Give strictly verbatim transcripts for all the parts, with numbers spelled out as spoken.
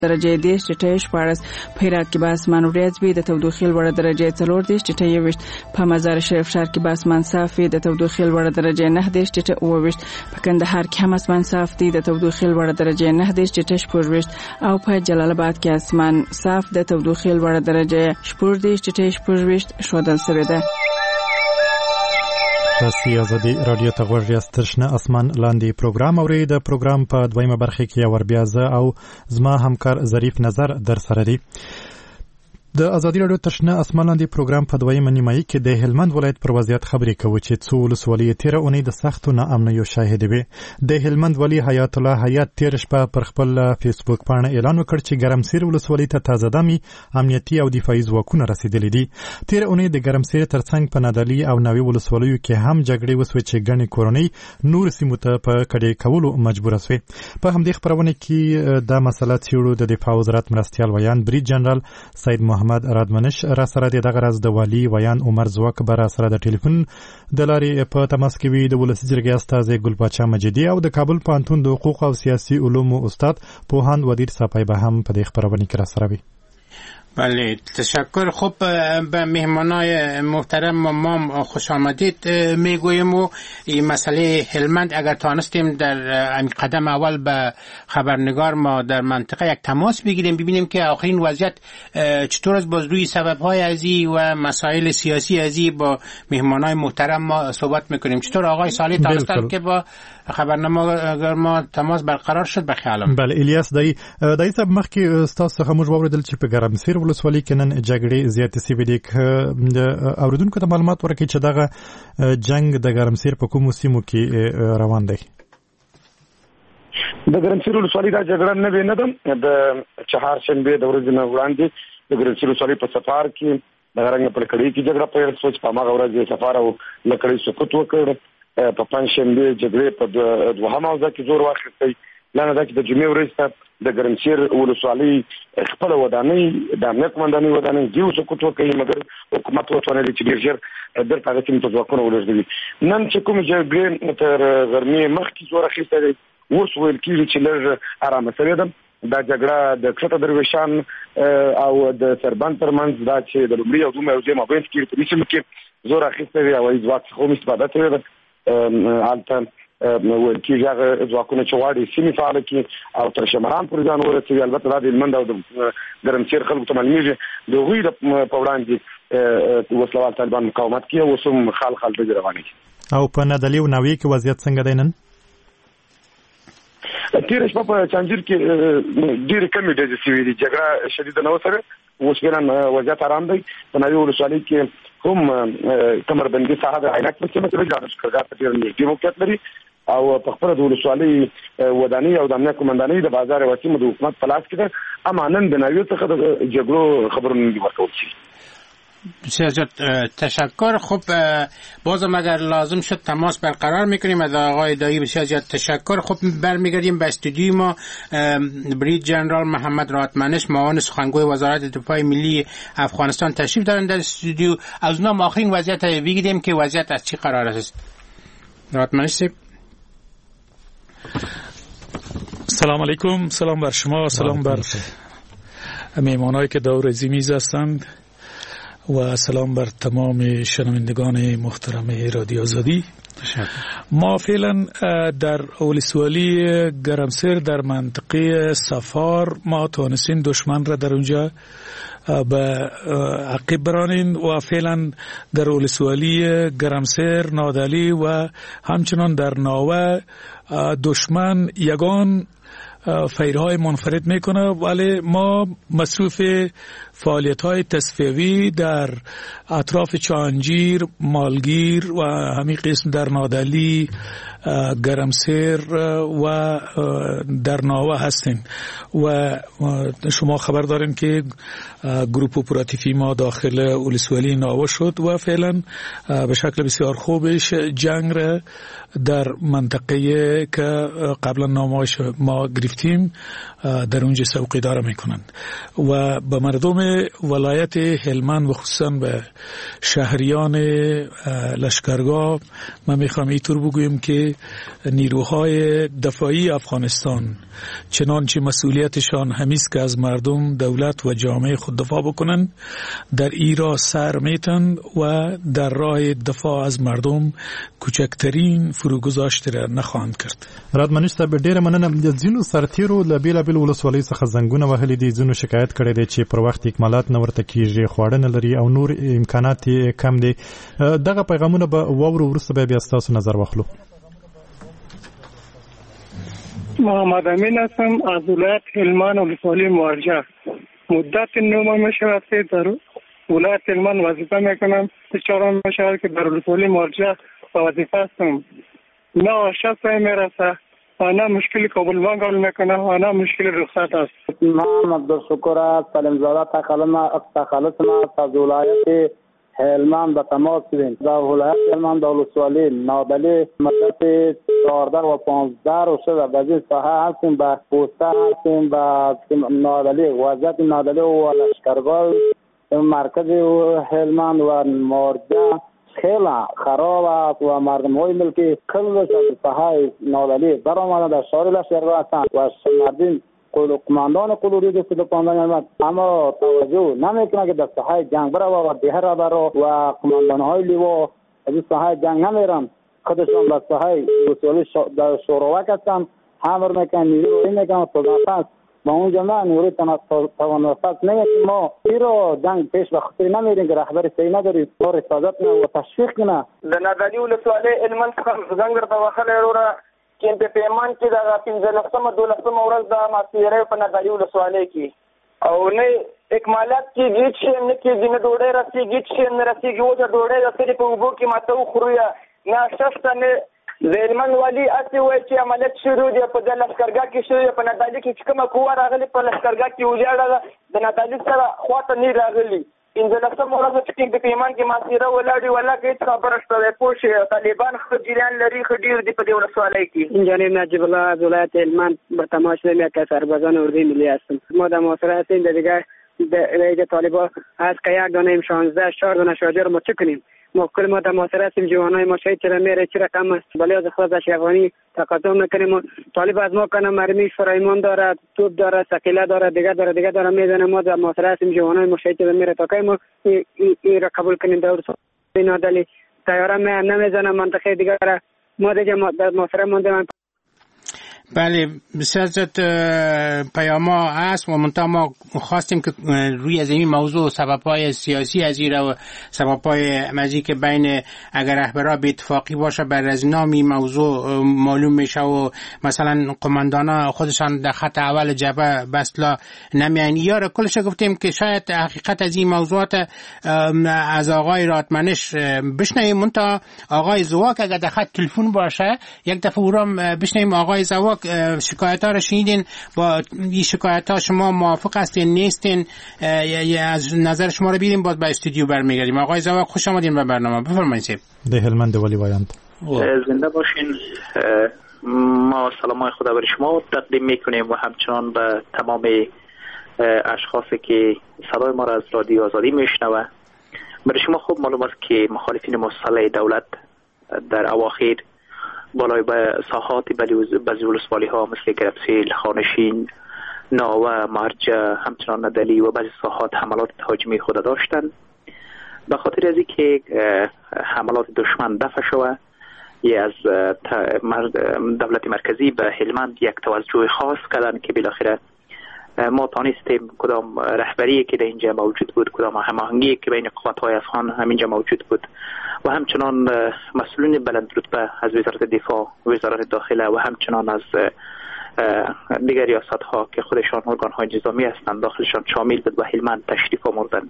درجه دیش ټټه شپاړس په هرات کې به اسمان وریځ وي د تودوخې لوړه درجه څلور دیش ټټه یوویشت په مزار شریف ښار کې به اسمان صاف وي د تودوخې لوړه درجه نه دیش ټټه اوویشت په کندهار کې هم اسمان صاف دی د تودوخې لوړه درجه نه دیش ټټه شپږویشت او په جلال آباد کې اسمان صاف د تودوخې لوړه درجه شپږ دیش ټټه شپږویشت ښودل شوې ده. تاسو ازادي رادیو ته غوږ یاست. ترشنه اسمان لاندې پروګرام اورئ. د پروګرام په دویمه برخه کې اور بیا زه او زما همکار ظریف نظر در سره دی. د ازادي رادیو ترشنه اسمان لاندې پروګرام په دویمه نیمایي کې د هلمند ولایت پر وضعیت خبرې کوي چې څو ولسوالۍ تیر اونۍ د سختو ناامنیو شاهد وي. د هلمند ولی حیات الله حیات تیر شپه پر خپل فیسبوک باندې اعلان وکړ چې ګرمسیر ولسوالۍ ته تازه دمي امنیتي او دفاعي ځواکونه رسیدلي دي. تیر اونۍ د ګرمسیر ترڅنګ په نادعلي او ناوې ولسوالیو کې هم جګړې وسوې چې ګڼې کورنۍ نور سیمو ته په کډې کولو مجبوره شوې. په همدې خبرونه کې دا مسله څېړو د دفاع وزارت مرستیال ویان بریج جنرال سید محمد رادمنش را سره د دغه راز د والی ویان عمر زوک بر سره د ټلیفون د لارې په تماس کې وي. د ولسی جرګې استاد ګل پاچا مجیدی او د کابل پوهنتون د حقوق او سیاسي علومو استاد پوهاند ودیر صافی به هم په دې خبرونه کې را سره وي. بله تشکر. خب به مهمانای محترم ما خوش آمدید میگویم و این مسئله هلمند اگر تانستیم در این قدم اول به خبرنگار ما در منطقه یک تماس بگیریم ببینیم که آخرین وضعیت چطور است، باز روی سبب‌های ازی و مسائل سیاسی ازی با مهمانای محترم ما صحبت میکنیم. چطور آقای صالح تانستن که با خبرنگار ما تماس برقرار شد به خیالم؟ بله الیاس دای دای صاحب مخکې تاسو څخه موږ واوریدل چې په ګرمسیر ولسوالۍ کې نن جګړې زیاتې سوي دي. اوریدونکو ته معلومات ورکړئ چې دغه جنگ د ګرمسیر په کومو سیمو کې روان دی؟ د ګرمسیر ولسوالۍ دا جګړه نه وي نه ده. د چهارشنبې د ورځې نه وړاندې د ګرمسیر ولسوالۍ په سفار کې د رنګ پر کړۍ کې جګړه پیل شوه چې په هغه ورځ سفار او لکړۍ سقوط وکړ. په پنځشنبه جګړې په دوهمه ورځ کې زور واخیستی. لنه دا چې د جمعې ورځ ته د ګرمسیر ولسوالۍ خپل ودانۍ د امنیت قومندانۍ ودانۍ دیو سقوط وکړي، مګر حکومت وتوانېدی چې ډېر ژر دلته هغه سیمې ته ځواکونه ولېږدوي. نن چې کومې جګړې تر غرمې مخکې زور اخیستی دی، اوس ویل کېږي چې لږ ارامه شوې ده. دا جګړه د کښته درویشان او د سربند ترمنځ دا چې د لومړي او دویمې اوځې مابینځ کې په دې سیمو کې زور اخیستی دی او هوایي ځواک څخه هم استفاده شوې ده. هلته ویل کېږي هغه ځواکونه چې غواړي سیمې فعاله کړي او تر شمران پورې ځان ورسوي. البته دا د هلمند او د ګرمسیر خلکو ته معلومېږي د هغوی په وړاندې وسلوال طالبان مقاومت کوي. اوس هم خال خال ډزې روانې دي. او په نادعلي او ناوې کې وضعیت څنګه دی نن؟ تېره شپه په چانجیر کې ډېرې کمې ډزې شوې دي. جګړه شدیده نه وسوې. اوس نن وضعیت ارام دی. په ناوې ولسوالۍ کې هم کمربندي ساحه د عینک په سیمه کې د لښکرګاه ته ډېر نږدې موقعیت لري او په خپله د ولسوالۍ ودانۍ او د امنیت قومندانۍ د بازار یوه سیمه د حکومت په لاس کې ده. اما نن د ناوې څخه د جګړو خبرونه نه دي ورکول شوي. بسیار زیاد تشکر. خب بازم اگر لازم شد تماس برقرار میکنیم از آقای دایی. بسیار زیاد تشکر. خب برمیگردیم به استودیوی ما. بریج جنرال محمد رادمنش معاون سخنگوی وزارت دفاع ملی افغانستان تشریف دارند در استودیو. از اونها آخرین وضعیت بگیریم که وضعیت از چی قرار است. رادمنش صاحب سلام علیکم. سلام بر شما، سلام بر میهمانایی که دور میز هستند و سلام بر تمام شنوندگان محترم رادیو آزادی. ما فعلا در ولسوالی گرمسیر در منطقه سفار ما توانستیم دشمن را در اونجا به عقب برانیم و فعلا در ولسوالی گرمسیر، نادعلی و همچنان در ناوه دشمن یگان فیرهای منفرد میکنه، ولی ما مصروف فعالیت های تصفیوی در اطراف چانجیر، مالگیر و همین قسم در نادعلی، گرمسیر و در ناوه هستیم و شما خبر دارین که گروپ اپراتیفی ما داخل ولسوالی ناوه شد و فعلا به شکل بسیار خوبش جنگ را در منطقه که قبلا نامش ما گرفتیم در اونجا سوق اداره میکنند و به مردم ولایت هلمند و خصوصا به شهریان لشکرگاه ما میخوام اینطور بگویم که نیروهای دفاعی افغانستان چنانچه مسئولیتشان همیست که از مردم، دولت و جامعه خود دفاع بکنند، در ایرا سر میتن و در راه دفاع از مردم کوچکترین فروگذاشت را نخواهند کرد. رادمنش ته ډیره مننه. د ځینو سرتیرو له بیلابیل ولسوالۍ څخه زنګونه وهلي دي، ځینو شکایت کړی دی چې پر وخت اکمالات نه ورته کیږي، خواړه نه لري او نور امکانات کم دي. دغه پیغامونه به واورو، وروسته به بیا ستاسو نظر واخلو. محمد امین هستم از ولایت هلمند ولسوالی موارجه. مدت نو ماه میشه در ولایت هلمند وظیفه میکنم. چهارم میشه که در ولسوالی موارجه وظیفه هستم. نه آشا سعی میرسه و نه مشکلی قبول منگل میکنه و نه مشکلی رخصت است. من عبدالشکر سلمزاده تخلص ما از ولایت هلمند به تماس بودیم. در ولایت هلمند در ولسوالی نادلی مدت چهارده و پانزده رو شده به این ساحه هستیم، به پوسته هستیم، به نادلی وضعیت نادلی و لشکرگاه مرکز هلمند و مورجه خیلی خراب است و مردم های ملکی کلش از ساحه نادلی برآمده در شهر لشکرگاه هستند و مردم قماندان قلوری دست قماندان هلمند اما توجه نمیکنه که در ساحه جنگ بره و دیه را بره و قماندان های لیوا از ساحه جنگ نمیرن، خودشان در ساحه ولسوالی در شوروک هستند، همر میکنن، نیرو روی میکنن، صداقت با اون جمعه نیروی توانست نگه که ما ایرو جنگ پیش بخطری نمیریم که رهبر صحیح نداریم و رسادت و تشویق کنه. در نادلی ولسوالی هلمند څخه زنګ ورته وهلی وروره چې په پیمان کې دغه پنځلسمه دولسمه ورځ د ماسپښین په نادلی ولسوالۍ کې او نه اکمالات کېږي چې نه کېږي، نه ډوډۍ رسېږي چې نه رسېږي. اوس ډوډۍ رسېږي په اوبو کې ماته وخورو یا نه شته نه. د هلمند والي هسې وایي چې عملیات شروع دی په د لښکرګاه کې شروع دی. په نادلي کې چې کومه قوه راغلې په لښکرګاه کې ولاړه ده، د نادلي سره خواته نه راغلي. پنځلسمه ورځ چې د پیمان کې ماسیره ولاړې ولا کې هېڅ خبره شته دی. پوه شئ طالبان ښه جریان لري، ښه ډېر دي په دې ولسوالۍ کې. جانب نجیب الله از ولایت هلمند به تماس نمیاد که سربازان اردوی ملی هستم. ما در محاصره هستیم. در دیگه رئیس طالبان از که یک دانه ایم شانزده چهار دانه شاجر ما چه کنیم؟ ما کل ما در محاصره هستیم. جوانای ما شهید چرا میره، چرا کم است، ولی از خلاص افغانی تقدم نکنیم. طالب از ما کنه مرمیش فرایمان داره، توپ داره، سکیله داره، دیگه داره دیگه داره میزنه. ما در محاصره هستیم. جوانای ما شهید چرا میره تا که ما این را قبول کنیم. دور نادلی تیاره می نمیزنه منطقه دیگه داره. ما دیگه در محاصره مونده. بله بسیار زیاد پیاما هست و منتها ما خواستیم که روی از این موضوع سبب‌های سیاسی از این و سبب‌های مزی که بین اگر رهبرا به اتفاقی باشه بر از نامی موضوع معلوم میشه و مثلا قماندانا خودشان در خط اول جبهه بسلا نمیان یا را کلش گفتیم که شاید حقیقت از این موضوعات از آقای رادمنش بشنویم. منتها آقای زواک اگر در خط تلفن باشه یک دفعه اورام بشنویم. آقای زواک شکایت ها رو شنیدین، با این شکایت ها شما موافق هستین نیستین؟ از نظر شما رو بیریم باز به استودیو برمیگردیم. آقای زواق خوش آمدین به برنامه، بفرمایید. ده هلمند ولی وایند زنده باشین. ما سلامای خدا بر شما تقدیم میکنیم و همچنان به تمام اشخاصی که صدای ما را از رادیو آزادی میشنوه. برای شما خوب معلوم است که مخالفین مسلح دولت در اواخر بالای به ساحات بعضی ولسوالی ها مثل گربسیل، خانشین، ناوه، مرجع، همچنان ندلی و بعضی ساحات حملات تهاجمی خود داشتند. به خاطر از اینکه حملات دشمن دفع شوه یا از دولت مرکزی به هلمند یک توجه خاص کردن که بالاخره ما تانستیم کدام رهبری که در اینجا موجود بود، کدام هماهنگی که بین قوت‌های افغان همینجا موجود بود و همچنان مسئولین بلند رتبه از وزارت دفاع، وزارت داخله و همچنان از دیگر ریاست‌ها که خودشان ارگان‌های نظامی هستند داخلشان شامل بود و هلمند تشریف آوردند.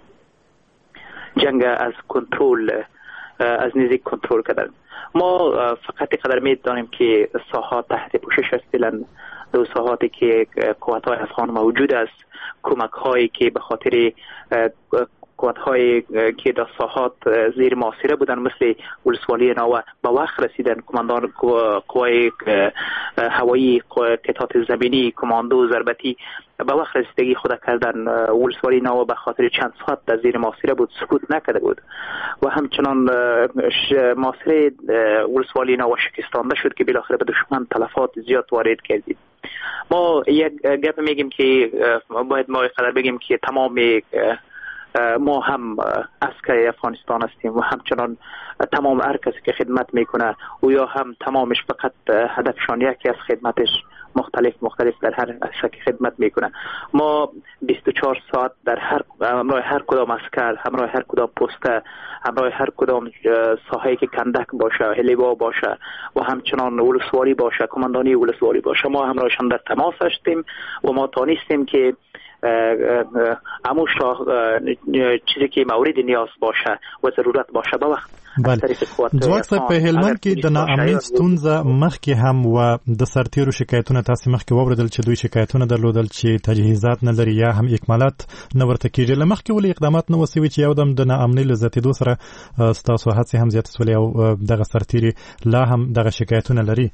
جنگ از کنترل از نزدیک کنترل کردن. ما فقط قدر می‌دانیم که ساحات تحت پوشش هستند، دو ساحاتی که قوت‌های افغان موجود است، کمک‌هایی که به خاطر قوت‌های که در ساحات زیر محاصره بودن مثل ولسوالی ناوه به وقت رسیدن. کماندان قوای هوایی، قطعات زمینی، کماندو ضربتی به وقت رسیدگی خود کردن. ولسوالی ناوه به خاطر چند ساعت در زیر محاصره بود، سقوط نکرده بود و همچنان محاصره ولسوالی ناوه شکستانده شد که بالاخره به دشمن تلفات زیاد وارد کردید. ما یک گپ میگیم که باید ما قدر بگیم که تمام ما هم عسکر افغانستان هستیم و همچنان تمام هر کسی که خدمت میکنه و یا هم تمامش فقط هدفشان یکی از خدمتش مختلف مختلف در هر شکل خدمت میکنه. ما بیست و چهار ساعت در هر همراه هر کدام عسکر، همراه هر کدام پسته، همراه هر کدام ساحه‌ای که کندک باشه، هلیوا باشه و همچنان ولسوالی باشه، کماندانی ولسوالی باشه، ما همراهشان در تماس هستیم و ما تانستیم که امو شاه چیزی که مورد نیاز باشه و ضرورت باشه به وخت. بله. ځواک صاحب په هلمند کې د ناامنۍ ستونزه مخکې هم و د سرتیرو شکایتونه تاسو مخکې واوریدل چې دوی شکایتونه درلودل چې تجهیزات نه لري یا هم اکمالات نه ورته کیږي. له مخکې ولې اقدامات نه وسوي چې یو دم د ناامنۍ له زیاتېدو سره ستاسو هڅې هم زیاتې سولې او دغه سرتیري لا هم دغه شکایتونه لري؟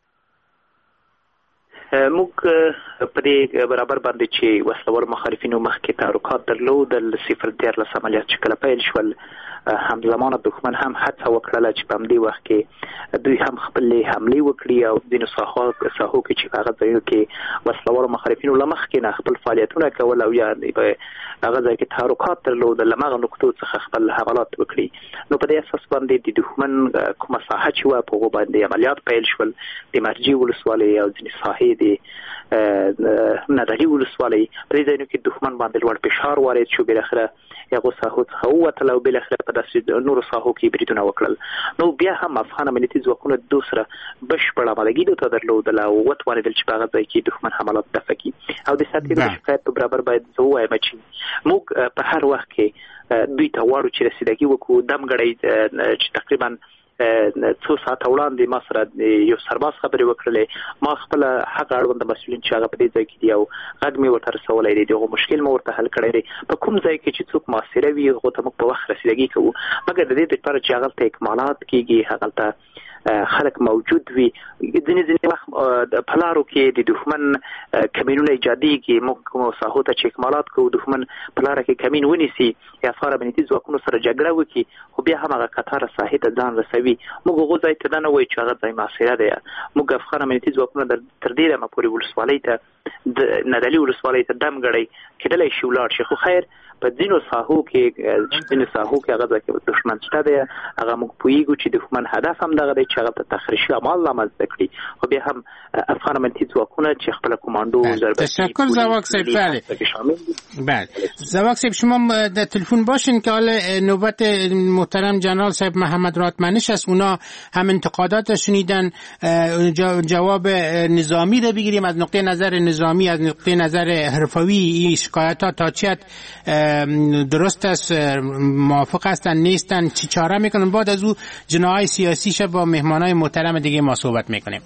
موږ په دې برابر باندې چې وسلوال مخالفینو مخکې تحرکات درلودل، صفر دیارلس عملیات چې کله پیل شول همزمانه دښمن هم هڅه وکړله چې په همدې وخت کې دوی هم خپلې حملې وکړي او ځینو ساحو ساحو کې چې په هغه ځایونو کې وسلوالو مخالفینو له مخکې نه خپل فعالیتونه کول او یا په هغه ځای کې تحرکات درلودل، له هغه نقطو څخه خپل حملات وکړي. نو په دې اساس باندې د دښمن کومه ساحه چې وه په هغو باندې عملیات پیل شول. د مرجي ولسوالۍ او ځینې ساحې د ندري ولسوالۍ په دې ځایونو کې دښمن باندې لوړ فشار وارد شو. بالاخره هغو ساحو څخه ووتل او بالاخره په داسې نورو ساحو کې بریدونه وکړل. نو بیا هم افغان امنیتي ځواکونه د دوی سره بشپړه آمادګي درته درلودله او وتوانېدل چې په هغه ځای کې دښمن حملات دفع کړي. او د سرتیرو شکایت په برابر باید زه ووایم چې موږ په هر وخت کې دوی ته غواړو چې رسیدګي وکړو. دمګړی چې تقریبا څو ساعت وړاندې ما سره یو سرباز خبرې وکړلې، ما خپل هغه اړوند مسؤلین چې هغه په دې ځای کې دي او غږ مې ورته رسولی دی، دغه مشکل مې ورته حل کړی دی. په کوم ځای کې چې څوک محاصره وي هغو ته موږ په وخت رسیدګي کوو، مګر د دې دپاره چې هغلته اکمالات کېږي، هغلته خلک موجود وي. ځینې ځینې وخت په لارو کې د دښمن کمینونه ایجادېږي، موږ کومو ساحو ته چې اکمالات کوو دښمن په لاره کې کمین ونیسي یا افغان امنیتي ځواکونو سره جګړه وکړي، خو بیا هم هغه قطاره ساحې ته ځان رسوي. موږ هغو ځای ته دا نه وایو چې هغه ځای محاصره دی. موږ افغان امنیتي ځواکونه تر دې دمه پورې ولسوالۍ ته د ندلي ولسوالۍ ته دمګړی کېدلی شي ولاړ شي، خو خیر په ځینو ساحو کې ځینو ساحو کې هغه ځای کې دښمن شته دی، هغه موږ پوهېږو چې دښمن هدف هم دغه دی چې هغه ته تخریشي عمل رامنځته کړي. خو بیا هم افغان امنیتي ځواکونه چې خپله کماندو ضربتي تشکر زواک صاحب. بله بله زواک صاحب شما در تلفن باشین که حالا نوبت محترم جنرال صاحب محمد راتمنش است. اونا هم انتقادات شنیدن، جواب نظامی رو بگیریم از نقطه نظر نظامی، از نقطه نظر حرفوی این شکایت ها تا چه درست است، موافق هستن نیستن، چی چاره میکنن. بعد از او جناهای سیاسیش با مهمانای محترم دیگه ما صحبت میکنیم.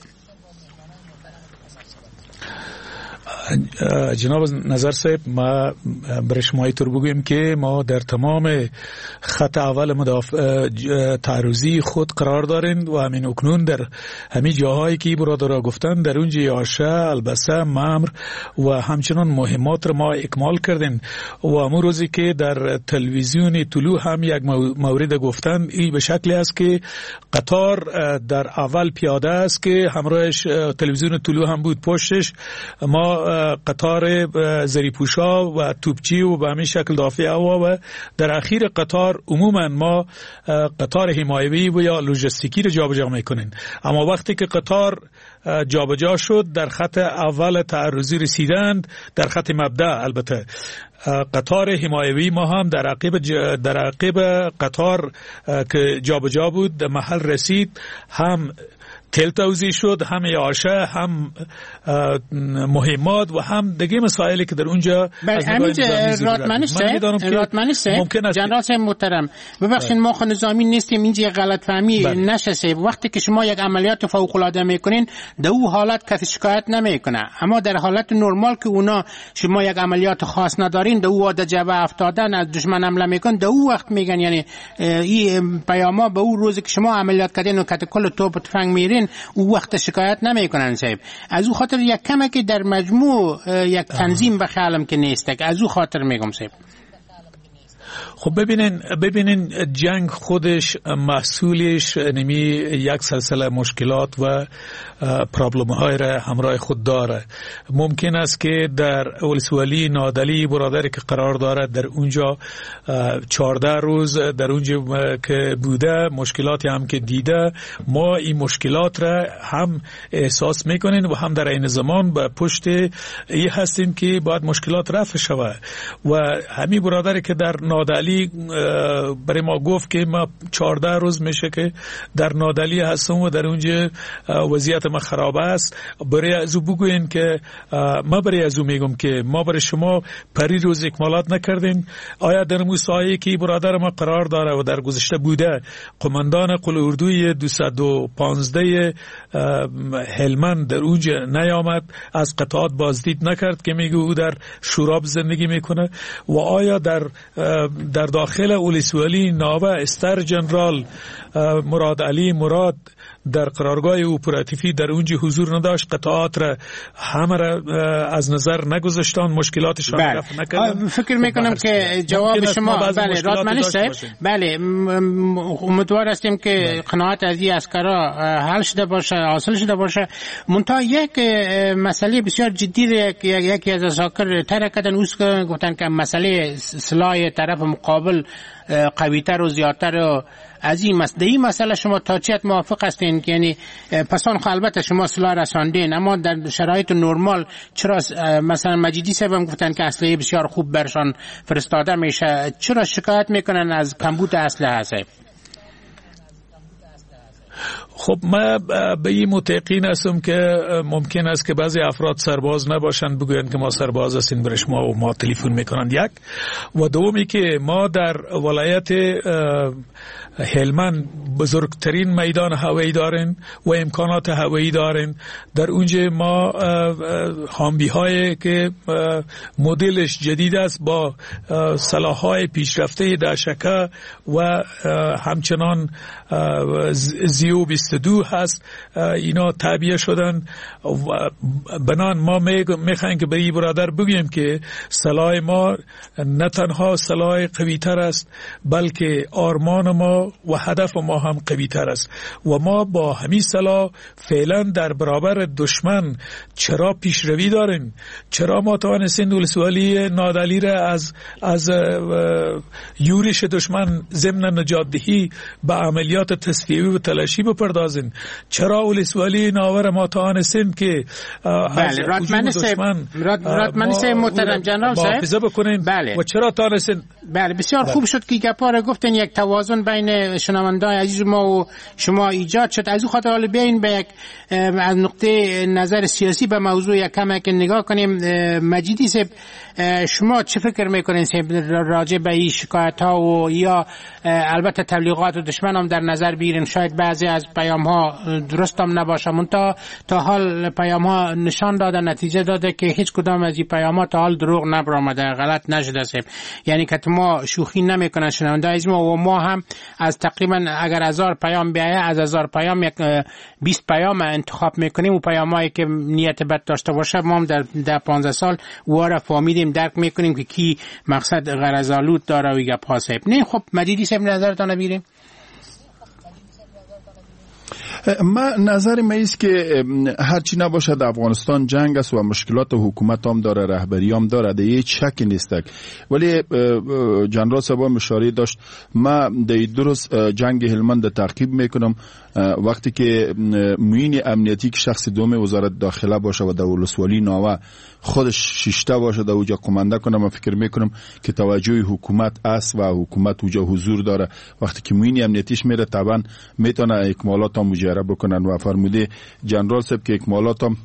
جناب نظر صاحب، ما برای شما اینطور بگویم که ما در تمام خط اول مدافع تعرضی خود قرار داریم و همین اکنون در همین جاهایی که برادرها گفتن در اونجا یاشه، البسه، ممر و همچنان مهمات را ما اکمال کردیم. و امون روزی که در تلویزیون طلوع هم یک مورد گفتن، این به شکلی است که قطار در اول پیاده است که همراهش تلویزیون طلوع هم بود پشتش، ما قطار زریپوشا و توپچی و به همین شکل دافع هوا و در اخیر قطار عموما ما قطار حمایوی و یا لوجستیکی رو جابجا میکنیم. اما وقتی که قطار جابجا شد در خط اول تعرضی رسیدند، در خط مبدأ البته قطار حمایوی ما هم در عقب در عقب قطار که جابجا بود در محل رسید، هم تل توزیع شد، هم یاشه، هم مهمات و هم دیگه مسائلی که در اونجا از راتمنی سه جنرال صاحب محترم ببخشید ما خود نظامی نیستیم، اینجا غلط فهمی نشه. وقتی که شما یک عملیات فوق العاده میکنین در اون حالت کسی شکایت نمیکنه، اما در حالت نرمال که اونا شما یک عملیات خاص ندارین در اون وقت جبهه افتادن از دشمن حمله میکن در اون وقت میگن یعنی این پیاما به اون روزی که شما عملیات کردین و کت کل توپ تفنگ میرین اون وقت شکایت نمیکنن صاحب. از اون خاطر یک کمه که در مجموع یک تنظیم به خیالم که نیست، از اون خاطر میگم صاحب. خب ببینین ببینین جنگ خودش محصولش نمی یک سلسله مشکلات و پرابلم های را همراه خود داره. ممکن است که در ولسوالی نادلی برادری که قرار داره در اونجا چهارده روز در اونجا که بوده مشکلاتی هم که دیده، ما این مشکلات را هم احساس میکنین و هم در این زمان به پشت ای هستیم که باید مشکلات رفع شود. و همین برادری که در نادلی برای ما گفت که ما چهارده روز میشه که در نادلی هستم و در اونجا وضعیت ما خراب است. برای ازو بگوین که ما برای ازو میگم که ما برای شما پری روز اکمالات نکردیم. آیا در موسعی که برادر ما قرار داره و در گذشته بوده قماندان قل اردوی دویست و پانزده هلمند در اونجا نیامد، از قطعات بازدید نکرد که میگه او در شوراب زندگی میکنه؟ و آیا در در داخل ولسوالی ناوه استر جنرال مراد علی مراد در قرارگاه اپراتیفی در اونجا حضور نداشت، قطعات را همه را از نظر نگذاشتن، مشکلاتشان را رفع نکردن؟ فکر میکنم که جواب شما بله راتمنی صاحب بله امیدوار هستیم که قناعت از این اسکرا حل شده باشه، حاصل شده باشه. منتها یک مسئله بسیار جدی یکی از اساکر طرح کردن اوست که گفتن که مسئله سلاح طرف مقابل قویتر و زیادتر و از این مسئله این مسئله شما تا چیت موافق هستین که یعنی پسان البته شما سلاح رساندین اما در شرایط نرمال چرا مثلا مجیدی صاحب هم گفتن که اسلحه بسیار خوب برشان فرستاده میشه، چرا شکایت میکنن از کمبود اسلحه هست؟ خب ما به این متقین هستم که ممکن است که بعضی افراد سرباز نباشند بگویند که ما سرباز هستیم برش ما و ما تلفن میکنند. یک و دومی که ما در ولایت هلمند بزرگترین میدان هوایی داریم و امکانات هوایی داریم. در اونجا ما هامبی های که مدلش جدید است با سلاح‌های پیشرفته داشکه و همچنان زیو بیست و دو هست، اینا تعبیه شدن. بنان ما میخوایم که به این برادر بگیم که سلاح ما نه تنها سلاح قوی تر است بلکه آرمان ما و هدف ما هم قوی تر است و ما با همین سلاح فعلا در برابر دشمن چرا پیشروی داریم، چرا ما توانستیم ولسوالی نادلی را از از یورش دشمن ضمن نجات دهی به عملیات تصفیه و تلاشی بپردازیم، چرا ولسوالی ناور ما توانستیم که از راتمنی دشمن راتمنی صاحب محترم جناب صاحب محافظه بکنیم بله. و چرا توانستیم بله بسیار بله. خوب شد که گپا را گفتن، یک توازن بین شنوندگان عزیز ما و شما ایجاد شد. از اون خاطر حالا بیاین به یک از نقطه نظر سیاسی به موضوع یک کم که نگاه کنیم. مجیدی صاحب شما چه فکر میکنین راجع به این شکایت ها و یا البته تبلیغات و دشمن هم در نظر بگیریم؟ شاید بعضی از پیام ها درست هم نباشه، منتها تا حال پیام ها نشان داده نتیجه داده که هیچ کدام از این پیام ها تا حال دروغ نبرآمده، غلط نشده صاحب. یعنی که ما شوخی نمیکنن شنونده از ما و ما هم از تقریبا اگر هزار پیام بیایه از هزار پیام یک بیست پیام انتخاب میکنیم و پیامایی که نیت بد داشته باشه ما هم در ده پانزده سال واره فهمیدیم درک میکنیم که کی مقصد غرض آلود داره و یا پاسب نه. خب مجیدی صاحب نظرتون بگیریم. ما نظر ما ایست که هرچی نباشد افغانستان جنگ است و مشکلات حکومت هم داره، رهبری هم داره، ده هیچ شکی نیست. ولی جنرال صاحب اشاره داشت ما ده درست جنگ هلمند تعقیب میکنم وقتی که معین امنیتی که شخص دوم وزارت داخله باشه و در ولسوالی ناوه خودش شیشته باشه در اوجا کمانده کنه، من فکر میکنم که توجه حکومت است و حکومت اوجا حضور داره. وقتی که معین امنیتیش میره طبعا میتونه اکمالات هم اوجا دیگه بکنن و فرموده جنرال صاحب که اکمالات هم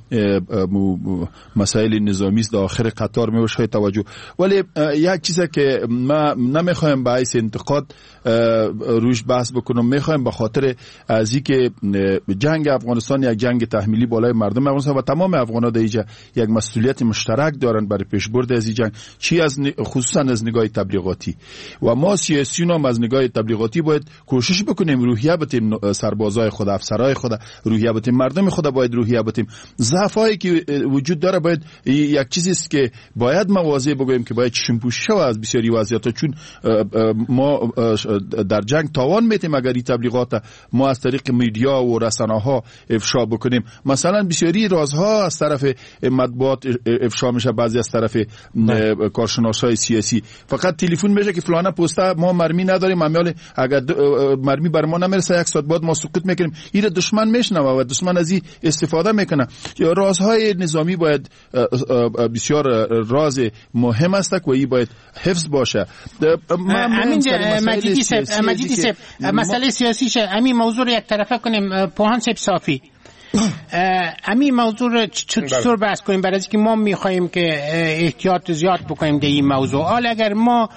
مسائل نظامی است در آخر قطار میشه توجه. ولی یک چیزی که ما نمیخوایم باعث انتقاد روش بحث بکنم، میخوایم به خاطر از اینکه جنگ افغانستان یک جنگ تحمیلی بالای مردم افغانستان و تمام افغان‌ها در اینجا یک مسئولیت مشترک دارن برای پیشبرد از این جنگ، چی از خصوصا از نگاه تبلیغاتی. و ما سیاسیون هم از نگاه تبلیغاتی باید کوشش بکنیم روحیه بتیم سربازای خود، افسرای خود روحیه بتیم، مردم خود باید روحیه بتیم. ضعفایی که وجود داره باید یک چیزی است که باید مواضع بگوییم که باید شمپوش شود از بسیاری وضعیت‌ها، چون ما در جنگ تاوان میتیم اگر این تبلیغات ما از طریق میدیا و رسانه‌ها افشا بکنیم. مثلا بسیاری رازها از طرف مطبوعات افشا میشه، بعضی از طرف کارشناسای سیاسی. فقط تلفن میشه که فلانه پسته ما مرمی نداریم، امیال اگر مرمی بر ما نمیرسه یک ساعت بعد ما سقوط میکنیم. این دشمن میشنوه و دشمن از این استفاده میکنه. رازهای نظامی باید بسیار راز مهم است و این باید حفظ باشه. همین مجیدی صاحب مجیدی صاحب مسئله سیاسی شه همین موضوع رو یک طرفه کنیم. پوهان صاحب صافی همین موضوع رو چطور بحث کنیم؟ برای اینکه ما میخوایم که احتیاط زیاد بکنیم در این موضوع. حالا اگر ما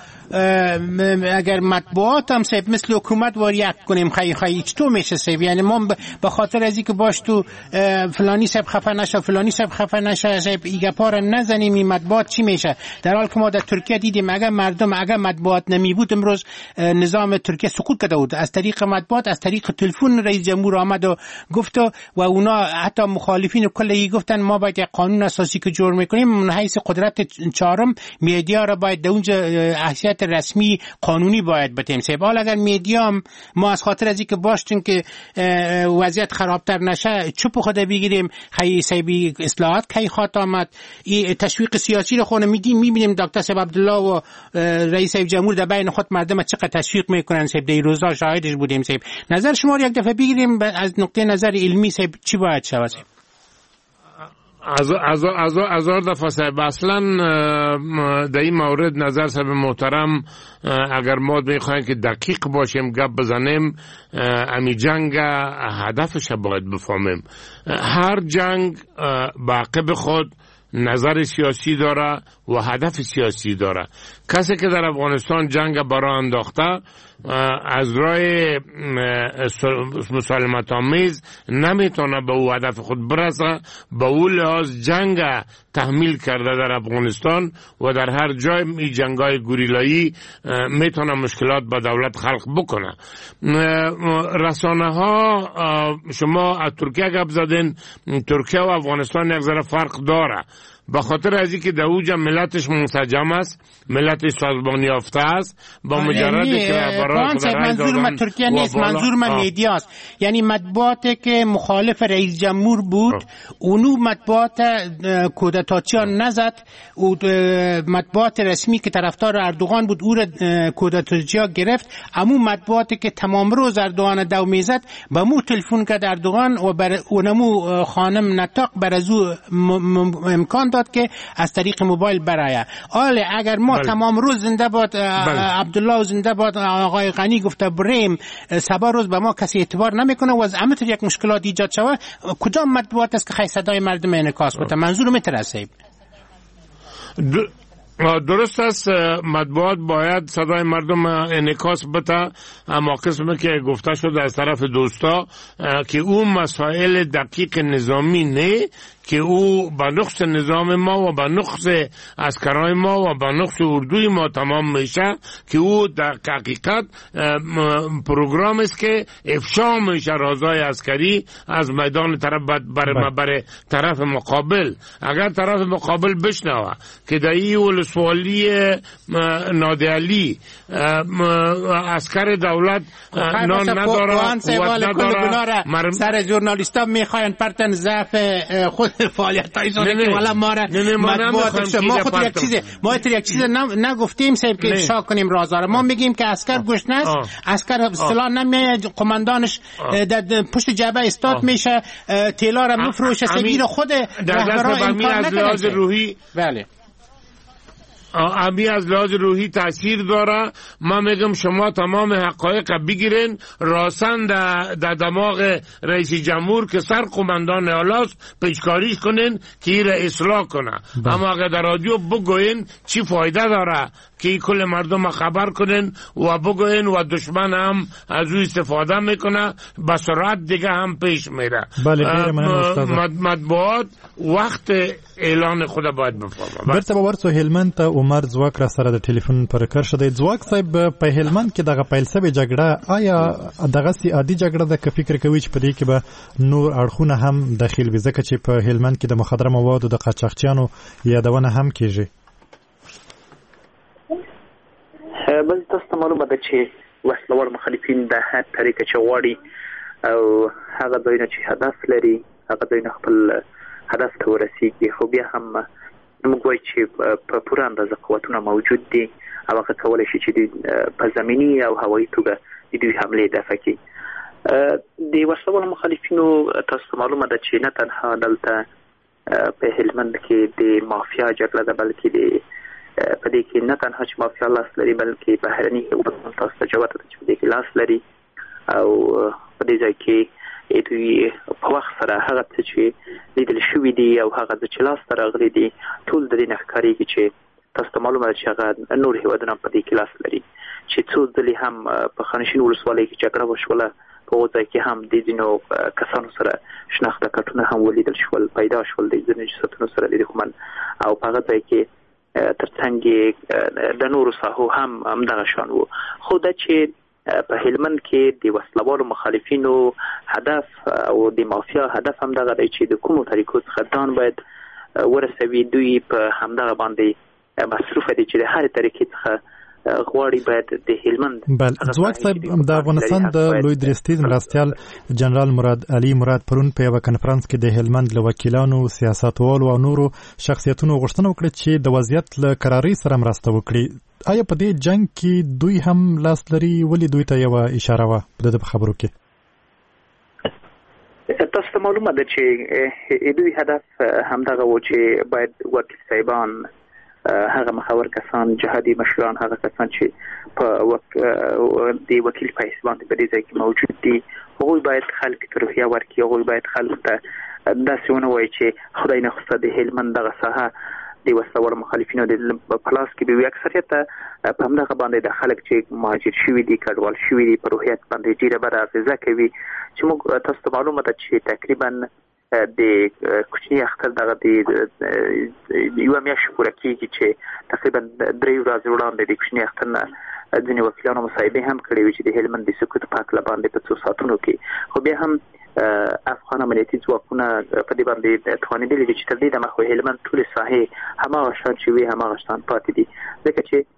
اگر مطبوعات هم صاحب مثل حکومت واریت کنیم خیلی خیلی چطور میشه صاحب؟ یعنی ما به خاطر از اینکه باش تو فلانی صاحب خفه نشه فلانی صاحب خفه نشه صاحب ایگه پا را نزنیم، این مطبوعات چی میشه؟ در حال که ما در ترکیه دیدیم اگر مردم اگر مطبوعات نمی بود امروز نظام ترکیه سقوط کرده بود. از طریق مطبوعات، از طریق تلفن رئیس جمهور آمد و گفت و اونا حتی مخالفین کلی گفتن ما باید یک قانون اساسی که جور میکنیم من حیث قدرت چهارم میدیا را باید در اونجا حیثیت رسمی قانونی باید بتیم صاحب. حالا اگر میدیام ما از خاطر از اینکه باشتیم که وضعیت خرابتر نشه چوب خود بگیریم خیلی صاحبی اصلاحات کی خواهد آمد. این تشویق سیاسی رو خونه میدیم میبینیم دکتر صاحب عبدالله و رئیس جمهور در بین خود مردم چقدر تشویق میکنن صاحب. در روزا شاهدش بودیم صاحب. نظر شما رو یک دفعه بگیریم از نقطه نظر علمی صاحب چی باید شود صاحب؟ از از از از دفعه صاحب اصلا در این مورد نظر صاحب محترم اگر ما بخوایم که دقیق باشیم گپ بزنیم امی جنگ هدفش باید بفهمیم. هر جنگ با عقب خود نظر سیاسی داره و هدف سیاسی داره. کسی که در افغانستان جنگ برای انداخته از راه مسالمت آمیز نمیتونه به او هدف خود برسه. به او لحاظ جنگ تحمیل کرده در افغانستان و در هر جای این جنگای گوریلایی میتونه مشکلات به دولت خلق بکنه. رسانه ها شما از ترکیه گپ زدین، ترکیه و افغانستان یک ذره فرق داره به خاطر از اینکه در اوجا ملتش منسجم است، ملتش سازمان یافته است. با مجردی که برای منظور من ترکیه نیست، منظور من میدیاست. یعنی مطبوعاتی که مخالف رئیس جمهور بود آه. اونو مطبوعات کودتاچیان نزد و مطبوعات رسمی که طرفدار اردوغان بود او را کودتاچیا گرفت. امو مطبوعاتی که تمام روز اردوغان دو میزد با مو تلفن کرد اردوغان و بر اونمو خانم نطاق بر از او امکان داد که از طریق موبایل برایه. حالا اگر ما بله. تمام روز زنده باد عبدالله زنده باد آقای غنی گفته بریم سبا روز به ما کسی اعتبار نمیکنه و از همه طور یک مشکلات ایجاد شوه. کدام مطبوعات است که خیلی صدای مردم انعکاس بده؟ منظور میترسه درست است. مطبوعات باید صدای مردم انعکاس بده، اما قسمی که گفته شده از طرف دوستا که اون مسائل دقیق نظامی نه، که او به نقص نظام ما و به نقص عسکرای ما و به نقص اردوی ما تمام میشه، که او در حقیقت پروگرام است که افشا میشه رازای عسکری از میدان طرف بر بر طرف مقابل. اگر طرف مقابل بشنوه که در این ولسوالی نادعلی عسکر دولت نان نداره قوت نداره، سر ژورنالیستا میخواین پرتن ضعف خود فعالیتایشونه که والا ما را مطبوعات ما خود یک چیز ما یک چیز نگفتیم صاحب که افشا کنیم رازا. ما میگیم که عسکر گشنه است، عسکر سلاح نمیاد، قماندانش در پشت جبهه استاد میشه، تیلا را میفروشه، سگیر خود رهبران از لحاظ روحی. بله ابی از لحاظ روحی تاثیر داره. من میگم شما تمام حقایق بگیرین راسن در دماغ رئیس جمهور که سر قماندان اعلاست پیشکاریش کنین که این را اصلاح کنه. اما اگر در رادیو بگوین چی فایده داره که کل مردم خبر کنین و بگوین و دشمن هم از او استفاده میکنه به سرعت دیگه هم پیش میره. بله مد... مطبوعات وقت اعلان خود باید بفهمه. برته باورسو هلمند ته عمر زواک را سره د ټلیفون پر کار شته. زواک صاحب په هلمند کې دغه پیل سوي جګړه آیا دغه سي عادي جګړه د که فکر کوي چې په دې کې به نور اړخونه هم داخل وي ځکه چې په هلمند کې د مخدره موادو د قاچاقچیانو یادونه هم کیږي؟ بل تاسو معلومه ده چې وسلوال مخالفین د هر طریقه چې غواړي او هغه ځایونه چې هدف لري هغه ځایونه خپل هدف ته ورسیږي. خو بیا هم موږ وایو چې په پوره اندازه قوتونه موجود دي او هغه کولی شي چې په زمینی او هوایي توګه د دوی حملې دفع کړي. د وسلوال مخالفینو تاسو معلومه ده چې نه تنها دلته په هلمند کې د مافیا جګړه ده بلکې د په دې کې نه تنها چې مافیا لاس لري بلکې بهرني هیوادونه تاسو ته جواب ته چې په دې کې لاس لري او په دې ځای کې دوی په وخت سره هغه څه چې لیدل شوي دي او هغه چې لاس ته راغلي دي ټول د دې نه ښکارېږي چې تاسو ته معلومه ده چې هغه نور هیوادونه په دې کې لاس لري چې څو ځلې هم په خانشین ولسوالۍ کې جګړه وشوله په هغو ځای کې هم د ځینو کسانو سره شناخته کټونه هم ولیدل شول پیدا شول د ځینو جسدونو سره د دښمن او په هغه ځای کې ترڅنګ د نورو ساحو هم همدغه شان وو. خو دا چې په هلمند کې د وسلوالو مخالفینو هدف او د مافیا هدف همدغه دی چې د کومو طریقو څخه ځان باید ورسوي دوی په همدغه باندې مصروف دي چې د هر طریقې څخه غواړي باید د هلمند. بل ځواک صاحب د افغانستان د لوی درستیز مرستیال جنرال مراد علي مراد پرون په یو کنفرانس کې د هلمند له وکیلانو سیاستوالو او نورو شخصیتونو غوښتنه وکړه چې د وضعیت له قراري سره مرسته وکړي. آیا په دې جنگ کې دوی هم لاس لري؟ ولې دوی ته یو اشاره وه په دې خبرو کې؟ تاسو ته معلومه ده چې دوی هدف همدغه و چې باید وکیل صاحبان هغه مخاور کسان جهادي مشران هغه کسان چې په وک دی وکیل په حساب باندې په دې ځای کې موجود دي هغوی باید خلک ته روحیه ورکړي هغوی باید خلک ته داسې ونه وایي چې خدای نخواسته د هلمند دغه ساحه د وسلوال مخالفینو د پلاس کې به اکثریت په همدغه باندې د خلک چې مهاجر شوي دي کډوال شوي دي په روحیت باندې ډیره بره اغیزه کوي چې موږ تاسو ته معلومه ده چې تقریبا د کوچني اختر دغه د یو میاشت پوره کېږي چې تقریبا درې ورځې وړاندې د کوچني اختر نه ځینې وکیلانو مصاحبې هم کړې وې چې د هلمند د سکوت په هکله باندې په څو ساعتونو کې خو بیا هم افغان امنیتي ځواکونه په دې باندې توانېدلي دي چې تر دې دمه خو هلمند ټولې ساحې هماغه شان چې وي هماغه شان پاتې دي ځکه چې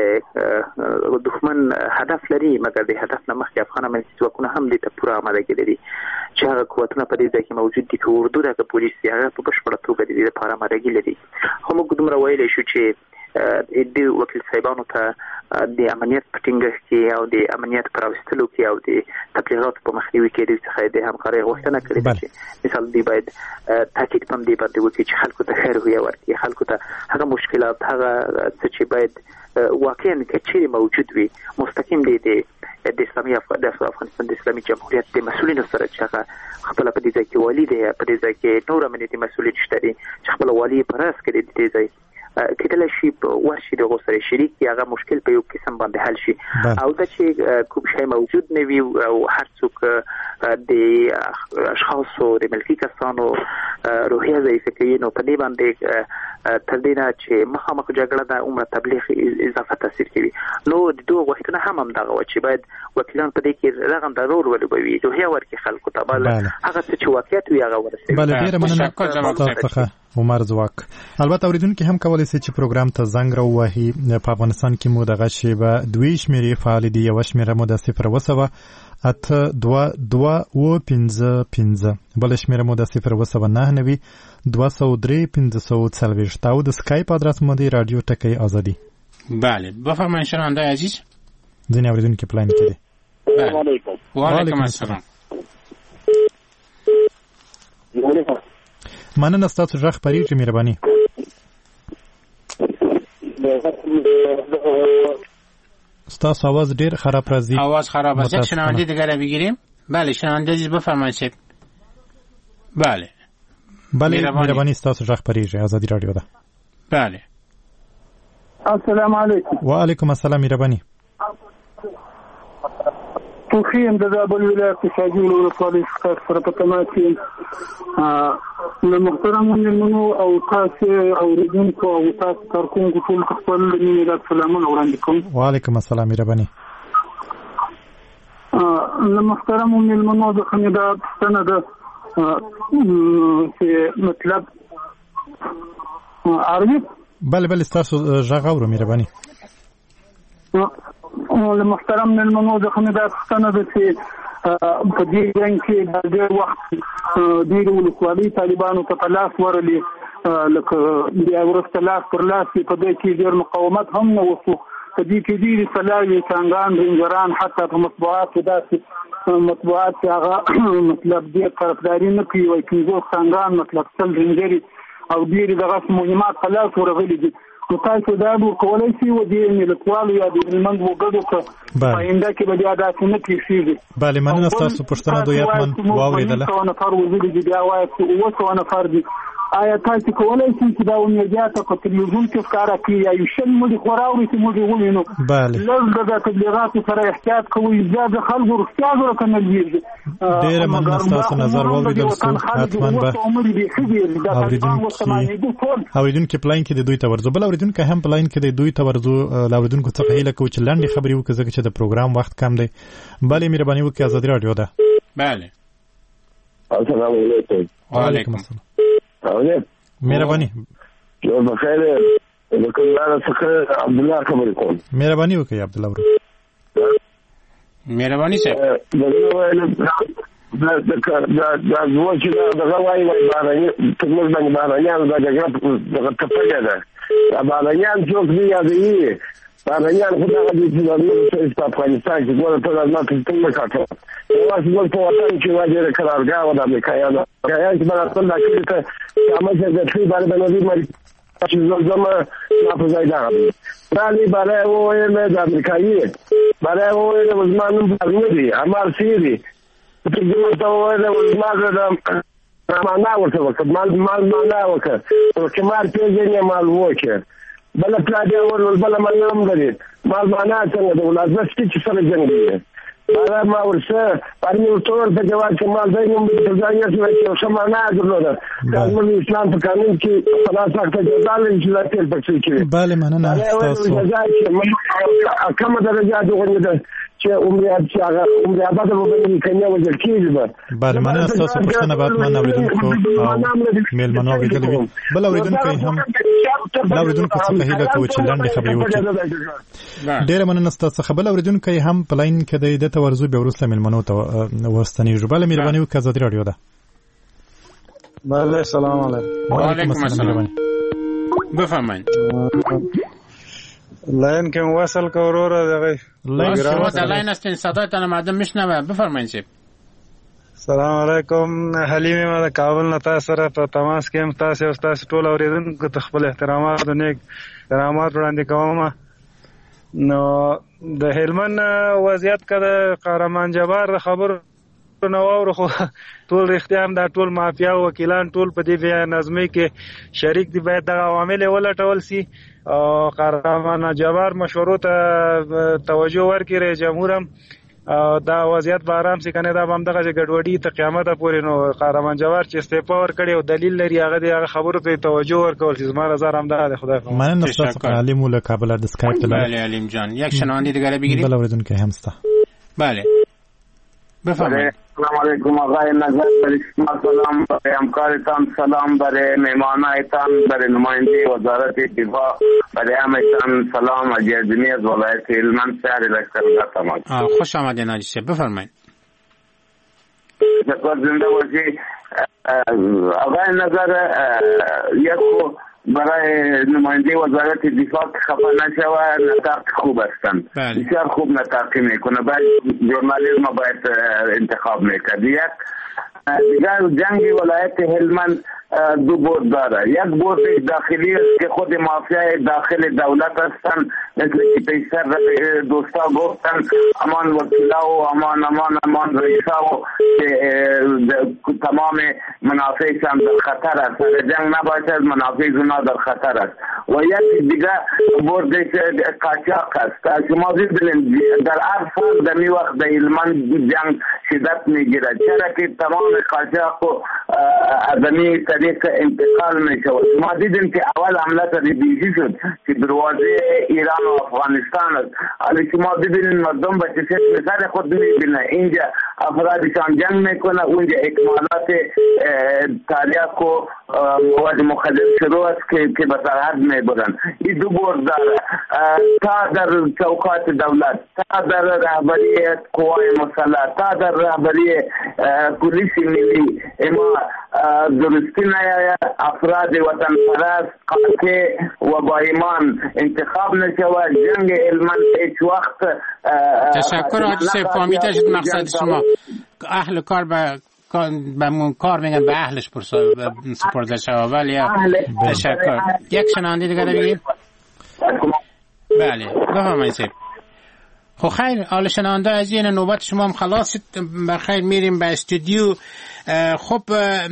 دښمن هدف لري مګر د هدف نه مخکې افغان امنیتي ځواکونه هم دې ته پوره آمادګي لري چې هغه قوتونه په دې ځای کې موجود دي که اردو ده که پولیس دي هغه په بشپړه توګه د دې لپاره آمادګي لري. خو موږ دومره ویلی شو چې د وکیل صاحبانو ته د امنیت په ټینګښت کې او د امنیت په راوستلو کې او د تبلیغاتو په مخنیوي کې دوی څخه د همکارۍ غوښتنه کړې ده چې مثال دوی باید تاکید په دې باندې وکړي چې خلکو ته خیر روحیه ورکړي خلکو ته هغه مشکلات هغه څه چې باید واقعا که چیرې موجود وي مستقیم دی د اسلامي افغانستان د اسلامي جمهوریت د مسؤلینو سره چې هغه خپله په دې ځای کې والي دی په دې ځای کې نور امنیتي مسؤلین شته دي چې خپله والي په راس کړي د دې ځای کېدلی شي ورشي د هغو سره شریک کړي هغه مشکل په یو قسم باندې حل شي او دا چې کوم شی موجود نه وي او هر څوک د اشخاصو د ملکي کسانو روحیه ضعیفه کوي نو په دې باندې تر دې نه چې مخامخ جګړه ده عمره تبلیغ اضافه تاثیر کوي نو د دوه غوښتنه هم همدغه وه چې باید وکیلان په دې کې رغنده رول ولوبوي روحیه ورکړي خلکو ته بل هغه څه چې واقعیت وي هغه ورسوي. بله ډېره مننه څخه عمر زواک. البته اوریدونکي هم کولی شي چې پروګرام ته زنګ راووهي. په افغانستان کې مو دغه شیبه دوې شمېرې فعالې دي یوه شمېره مو د صفر اوه سوه اته دوه دوه اوه پنځه پنځه بله شمېره مو د صفر اوه سوه نهه نوي دوه سوه درې پنځه سوه څلوېښت او د سکایپ ادرس مو دی رادیو ټکی آزادي. بله بفرمایید شنونده عزیز. ځینې اوریدونکي په لاین کې دي. وعلیکم السلام. مننه ستاسو غږ خپرېږي مهرباني. ستاسو आवाज ډیر خراب راځي. آواز خراب است. شنونده دیگر بگیریم. بله شنونده عزیز بفرمایید. بله بله مهرباني ستاسو ژغ پریږي آزادي رادیو ده. بله السلام علیکم. وعلیکم السلام مهرباني. توخیم د زابل ولایت شاجوی ولسوالۍ څخه سره په تماس کې له محترمو مېلمنو او تاسو اوریدونکو او تاسو کارکونکو ټول خپل مینه سلامونه وړاندې کوم. وعلیکم السلام مهرباني. له محترمو مېلمنو د خندا پوښتنه ده چې مطلب عربي. بله بله ستاسو ژغ اورو مهرباني. له محترم مېلمنو د خندا پوښتنه ده چې په دې جنګ کې د ډېر وخت ډېر ولسوالۍ طالبانو ته په لاس ورلې لکه بیا وروسته لاس پر لاس په دې کې ډېر مقاومت هم نه وشو. په دې کې ډېرې سلاوي څنګهان رنجران حتی په مطبوعاتو داسې مطبوعات چې هغه مطلب ډېر طرفداري نه کوي وایي پنځوس څنګهان مطلب سل رنجري او ډېرې دغه مهمات په لاس ورغلي دي. نو تاسو دا ورکولی شي و دې ملتوالو یا د هلمند وګړو ته په آینده کې به بیا داسې نه پېښېږي. بله مننه ستاسو پوښتنه دویاتمن واورېدله. سوه نفر وژلي دي بیا وایي چې اووه سوه نفر دي. آیا تاسو کولی شئ چې دا میډیا ته په تلویزیون کې ښکاره کړي یا یو شل موږ خو راوړي چې موږ یې ووینو. لږ د تبلیغاتو سره احتیاط کوئ بیا د خلکو رښتیا زره ته نه لوېږي. ډېره مننه ستاسو نظر واورېدل سو. حتما به اورېدونکي په لاین کې د دوی ته ورځو. بل اورېدونکی هم په لاین کې د دوی ته ورځو. له اورېدونکو څخه هیله کوو چې لنډې خبرې وکړي ځکه چې د پروګرام وخت کم دی. بلې مهرباني وکړئ ازادي راډیو ده. بله السلام علیکم. وعلیکم السلام. اولې مهرباني جو بخیر د کندهار څخه عبد الله خبرې کوم. مهرباني وکړئ عبد الله ورو. مهرباني صاحب دا دا دا زوج دا دغه وایي وایي باراني په موږ باندې بارانیان دا جګړه دغه تپلې ده. دا بارانیان څوک دی یا دی بارانیان خو دغه دي چې د افغانستان کې ګوره ټول ازمات ته نه کاټو. یوازې موږ په وطن کې واجب قرارګاه و د امریکایانو امریکایان چې باید خپل دا کلي ته عامه جګړې باندې د نظیر مری چې زلزمه ناپوځای ده. دا دی برای وویل د امریکایي برای وویل وزمانم نه دي عمار سیدي چې دوی ته وویل وزمان د معنا ورته وکړ مال مال معنا وکړ چې مال پیژنې مال وکړ بل پلا دی ور بل ملام غري مال معنا څنګه د ولادت چې سره جنګ دی. دا ما ورسه پرمو ټول په جواب کې مال ځای نوم د ځای چې څه معنا درلوده. دا د اسلام په قانون کې خلاص راځي جزا لري چې لا تل پکې کړي. bale مننه تاسو. کومه درجه دغه ده چې عمره چې هغه عمره آباد وبني کنه وځل کېږي به. bale مننه تاسو پښتنه بعد مننه اوریدونکو او میلمنو اوریدلې بل اوریدونکو هم بل اوریدونکو څخه هیله کوي چې لاندې خبرې وکړي. ډېر مننه تاسو خبر اوریدونکو هم پلاین کې د ته ورزو به ورسته میلمنو ته ورستنیږي. بل مهرباني وکړئ ازادي رادیو ده. بله سلام علیکم. وعلیکم السلام. بفرمایئ. لاین کې وصل کورور دغه لاین شما در لاین هستین صدایتان مردم میشنوه. بفرمایید. سلام علیکم. حلیم ما د کابل نه تاسو سره په تماس کې ام تاسو او تاسو ټول اوریدونکو ته خپل احترامات او نیک کرامات وړاندې کوم. نو د هلمند وضعیت کده قهرمان جبار خبر نو اور خو ټول اختیار دا ټول مافیا وکیلان ټول په دې بیان نظمی کې شریک دي. باید د عوامل ولټول سي او قهرمان جبار مشورو ته توجه ورکړي. رئیس جمهور هم دا وضعیت به آرام سي کنه دا هم دغه ګډوډي ته قیامت پورې نو قهرمان جبار چې استعفا ورکړي او دلیل لري هغه د خبرو ته توجه ورکول چې زما نظر هم ده. خدای خو مننه تاسو علیم له کابل د اسکایپ ته. بله علیم جان یک شنونده دیگه بگیرید. بله اوریدونکو همستا. بله بفرمایید. السلام علیکم آقای نظر شما سلام برای همکارتان سلام برای مهمانایتان برای نماینده وزارت دفاع برای همتان سلام حاجی اعظمی از ولایت هلمند شهر لشکرگاه تماس. خوش آمدید حاجی صاحب بفرمایید. شکر زنده باشی آقای نظر. یک برای نماینده وزارت دفاع خفه نشوه نطاق خوب هستند. بسیار خوب نطاقی میکنه. باید ژورنالیسم باید انتخاب میکرد. یک دیگر جنگ ولایت هلمند دو بود داره. یک بود داخلی است که خود مافیای داخل دولت هستند، مثل که پیشتر دوستا گفتن امان وکیلا و امان امان امان رئیسا و تمام منافعشان در خطر است. سر جنگ نباشد منافع اونا در خطر است. و یک دیگه بود قاچاق است. شما ببینید در هر سال در می وقت در هلمند جنگ شدت میگیرد، چرا که تمام قاچاق و ادمی طریق انتقال می شود. شما دیدین که اول حمله تدریجی شد که دروازه ایران و افغانستان است. حالا شما ببینید مردم به چشم مثال خود میبینه اینجا افرادشان جنگ میکنه، اونجا اکمالات تاریخ و مواد مخدر شروع است که که به سرحد میبرن. این دو بور داره تا در چوکات دولت، تا در رهبری قوای مسلح، تا در رهبری پلیس ملی. اما درستی نیاید افراد وطن پرست قاطع و با ایمان انتخاب نشود. جنگ هلمند هیچ وقت. تشکر حاجی صاحب، فهمیده شد مقصد شما. اهل کار به به کار میگن به اهلش سپرده شود. ولی تشکر. یک شنونده دیگه بگید. بله بفرمایید صاحب. خب خیر، حال شنونده از این نوبت شما هم خلاص شد. بخیر میریم به استودیو. خب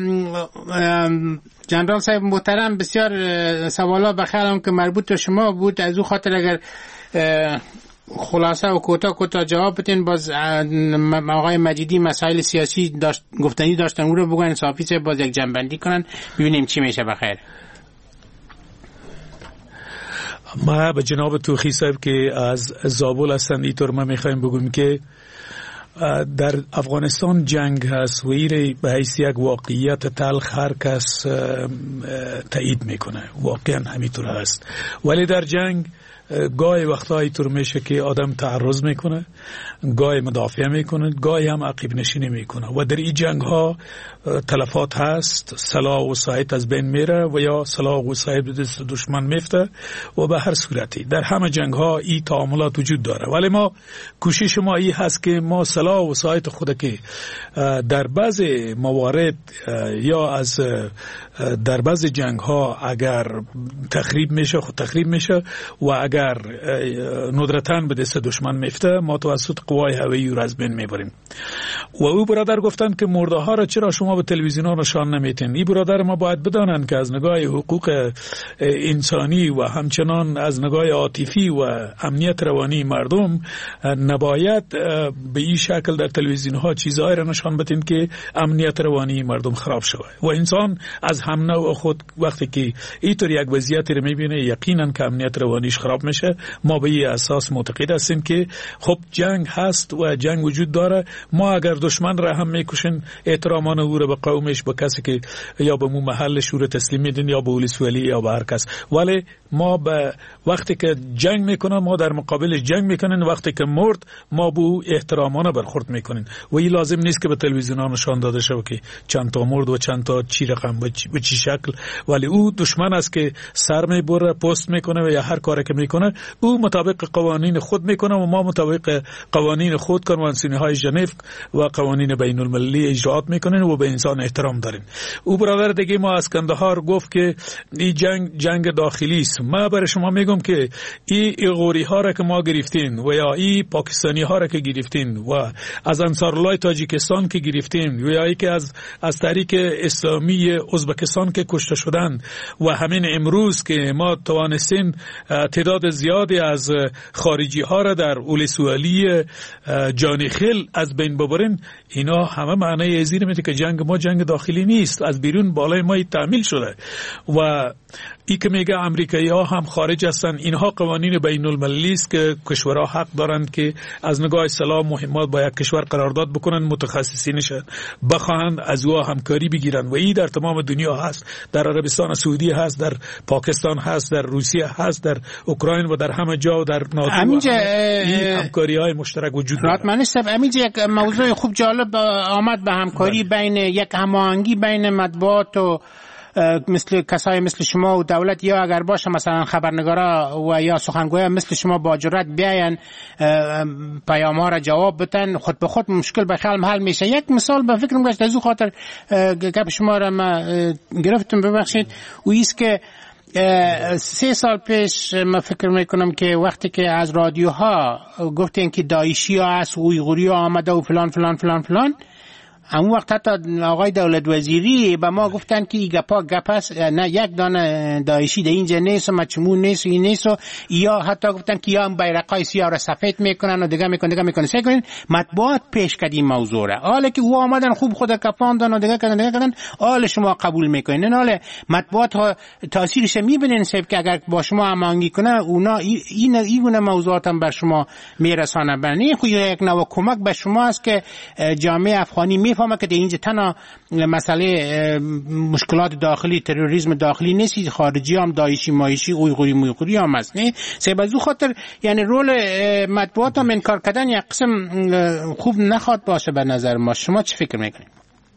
جنرال صاحب محترم، بسیار سوالا بخیرم که مربوط به شما بود. از او خاطر اگر خلاصه و کوتاه کوتاه جواب بدین. باز آقای مجیدی مسائل سیاسی داشت گفتنی داشتن، او رو بگوین صافی صاحب باز یک جنبندی کنن ببینیم چی میشه. بخیر. ما به جناب توخی صاحب که از زابل هستند اینطور ما میخوایم بگویم که در افغانستان جنگ هست و ایره به حیث یک واقعیت تلخ هر کس تایید میکنه، واقعا همینطور هست. ولی در جنگ گاهی وقتایی طور میشه که آدم تعرض میکنه، گاهی مدافع میکنه، گاهی هم عقیب نشینی میکنه و در این جنگ ها تلفات هست، سلاح و وسایط از بین میره و یا سلاح و وسایط به دست دشمن میفته و به هر صورتی در همه جنگ ها این تعاملات وجود داره. ولی ما کوشش ما این هست که ما سلاح و وسایط خود که در بعض موارد یا از در بعض جنگ ها اگر تخریب میشه خود تخریب میشه و اگر ندرتاً به دست دشمن میفته ما توسط قوای هوایی رو از بین میبریم. و او برادر گفتن که مرده ها را چرا شما به تلویزیون ها نشان نمیتین؟ این برادر ما باید بدانن که از نگاه حقوق انسانی و همچنان از نگاه عاطفی و امنیت روانی مردم نباید به این شکل در تلویزیون ها چیزهایی را نشان بدین که امنیت روانی مردم خراب شود. و انسان از هم نوع خود وقتی که اینطور یک وضعیتی را میبینه یقینا که امنیت روانیش خراب میشه. ما به این اساس معتقد هستیم که خب جنگ هست و جنگ وجود داره. ما اگر دشمن را هم میکشن احترامان او را به قومش، به کسی که یا به مو محلش او را تسلیم میدن یا به پلیس ولی یا به هر کس. ولی ما به وقتی که جنگ میکنن ما در مقابلش جنگ میکنن، وقتی که مرد ما به او احترامانه برخورد میکنین. و این لازم نیست که به تلویزیون ها نشان داده شود که چند تا مرد و چند تا چی رقم و چی شکل. ولی او دشمن است که سر میبره، پست میکنه و یا هر کاری که میکنه او مطابق قوانین خود میکنه و ما مطابق قوانین خود کنوانسیون های ژنو و قوانین بین المللی اجرات میکنیم و به انسان احترام داریم. او برادر دیگه ما از کندهار گفت که این جنگ جنگ داخلی است. ما برای شما میگم که این ایغوری ها را که ما گرفتین و یا این پاکستانی ها را که گرفتین و از انصارالله تاجیکستان که گرفتین و یا ای که از از طریق اسلامی ازبکستان که کشته شدن و همین امروز که ما توانستیم تعداد زیادی از خارجی ها را در اولسوالی جانخیل از بین ببرین، اینا همه معنی ازیر میده که جنگ ما جنگ داخلی نیست، از بیرون بالای ما تعمیل شده. و ای که میگه امریکایی ها هم خارج هستن، اینها قوانین بین المللی است که کشورها حق دارند که از نگاه سلاح مهمات با یک کشور قرارداد بکنن، متخصصینش بخواهند از او همکاری بگیرن و این در تمام دنیا هست. در عربستان سعودی هست، در پاکستان هست، در روسیه هست، در اوکراین و در همه جا و در ناتو همینجا این همکاری های مشترک وجود داره. راتمنی صاحب همینجا یک موضوع خوب جالب آمد به همکاری بین یک هماهنگی بین مطبوعات و مثل کسای مثل شما و دولت یا اگر باشه مثلا خبرنگارا و یا سخنگویا مثل شما با جرأت بیاین پیام‌ها را جواب بدن، خود به خود مشکل به حل حل میشه. یک مثال به فکر میگشت از او خاطر گپ شما را ما گرفتم، ببخشید، و ایست که سه سال پیش من فکر میکنم که وقتی که از رادیوها گفتن که داعشی ها هست و اویغوری ها آمده و فلان فلان فلان فلان، اون وقت حتی آقای دولت وزیری به ما گفتن که این گپا گپ است، نه یک دانه داعشی در اینجا نیست و مچمون نیست و این نیست، و یا حتی گفتن که یا بیرقای سیاه را سفید میکنن و دیگه میکنن دیگه میکنن سه کنین. مطبوعات پیش کردی موضوع را، حالا که او آمدن خوب خود کپاندن و دیگه کردن دیگه کردن، حال شما قبول میکنین. نه حالا مطبوعات ها تاثیرش میبینین سب که اگر با شما هماهنگی کنه اونا این این موضوعات هم بر شما میرسانه. بنی خو یک نوع کمک به شما است که جامعه افغانی می فهمه که اینجا تنها مسئله مشکلات داخلی تروریسم داخلی نیست، خارجی هم داعشی مایشی اویغوری مویغوری هم هست. نه سبب از خاطر یعنی رول مطبوعات هم انکار کردن یک قسم خوب نخواد باشه به نظر ما. شما چی فکر میکنید؟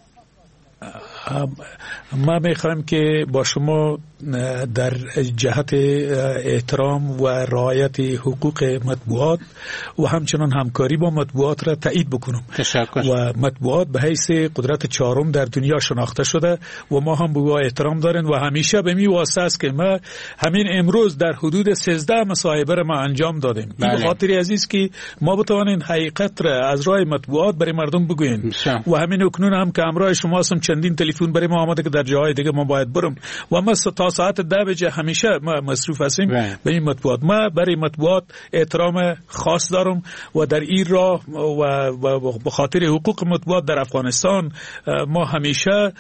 ما میخوایم که با شما در جهت احترام و رعایت حقوق مطبوعات و همچنان همکاری با مطبوعات را تایید بکنم. تشکر. و مطبوعات به حیث قدرت چهارم در دنیا شناخته شده و ما هم به او احترام داریم و همیشه به می واسطه است که ما همین امروز در حدود سیزده مصاحبه را ما انجام دادیم. این خاطر عزیز که ما بتوانیم حقیقت را از راه مطبوعات برای مردم بگوییم و همین اکنون هم که همراه شما هستم چندین تلفن برای ما آمده که در جاهای دیگه ما باید برم و ما تا ساعت ده بجه همیشه ما مصروف هستیم به این مطبوعات. ما برای مطبوعات احترام خاص دارم و در این راه و به خاطر حقوق مطبوعات در افغانستان ما همیشه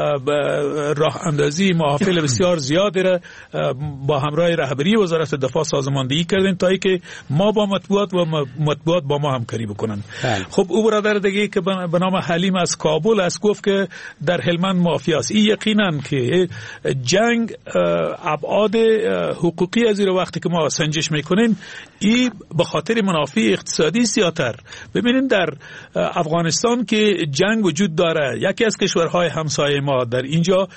راه اندازی محافل بسیار زیادی را با همراه رهبری وزارت دفاع سازماندهی کردیم تا اینکه ما با مطبوعات و مطبوعات با ما همکاری بکنن. خب او برادر دیگه که به نام حلیم از کابل است گفت که در هلمند مافیاست. این یقینا که جنگ ابعاد حقوقی از این وقتی که ما سنجش میکنیم این به خاطر منافع اقتصادی زیاتر. ببینید در افغانستان که جنگ وجود داره، یکی از کشورهای همسایه ما در اینجا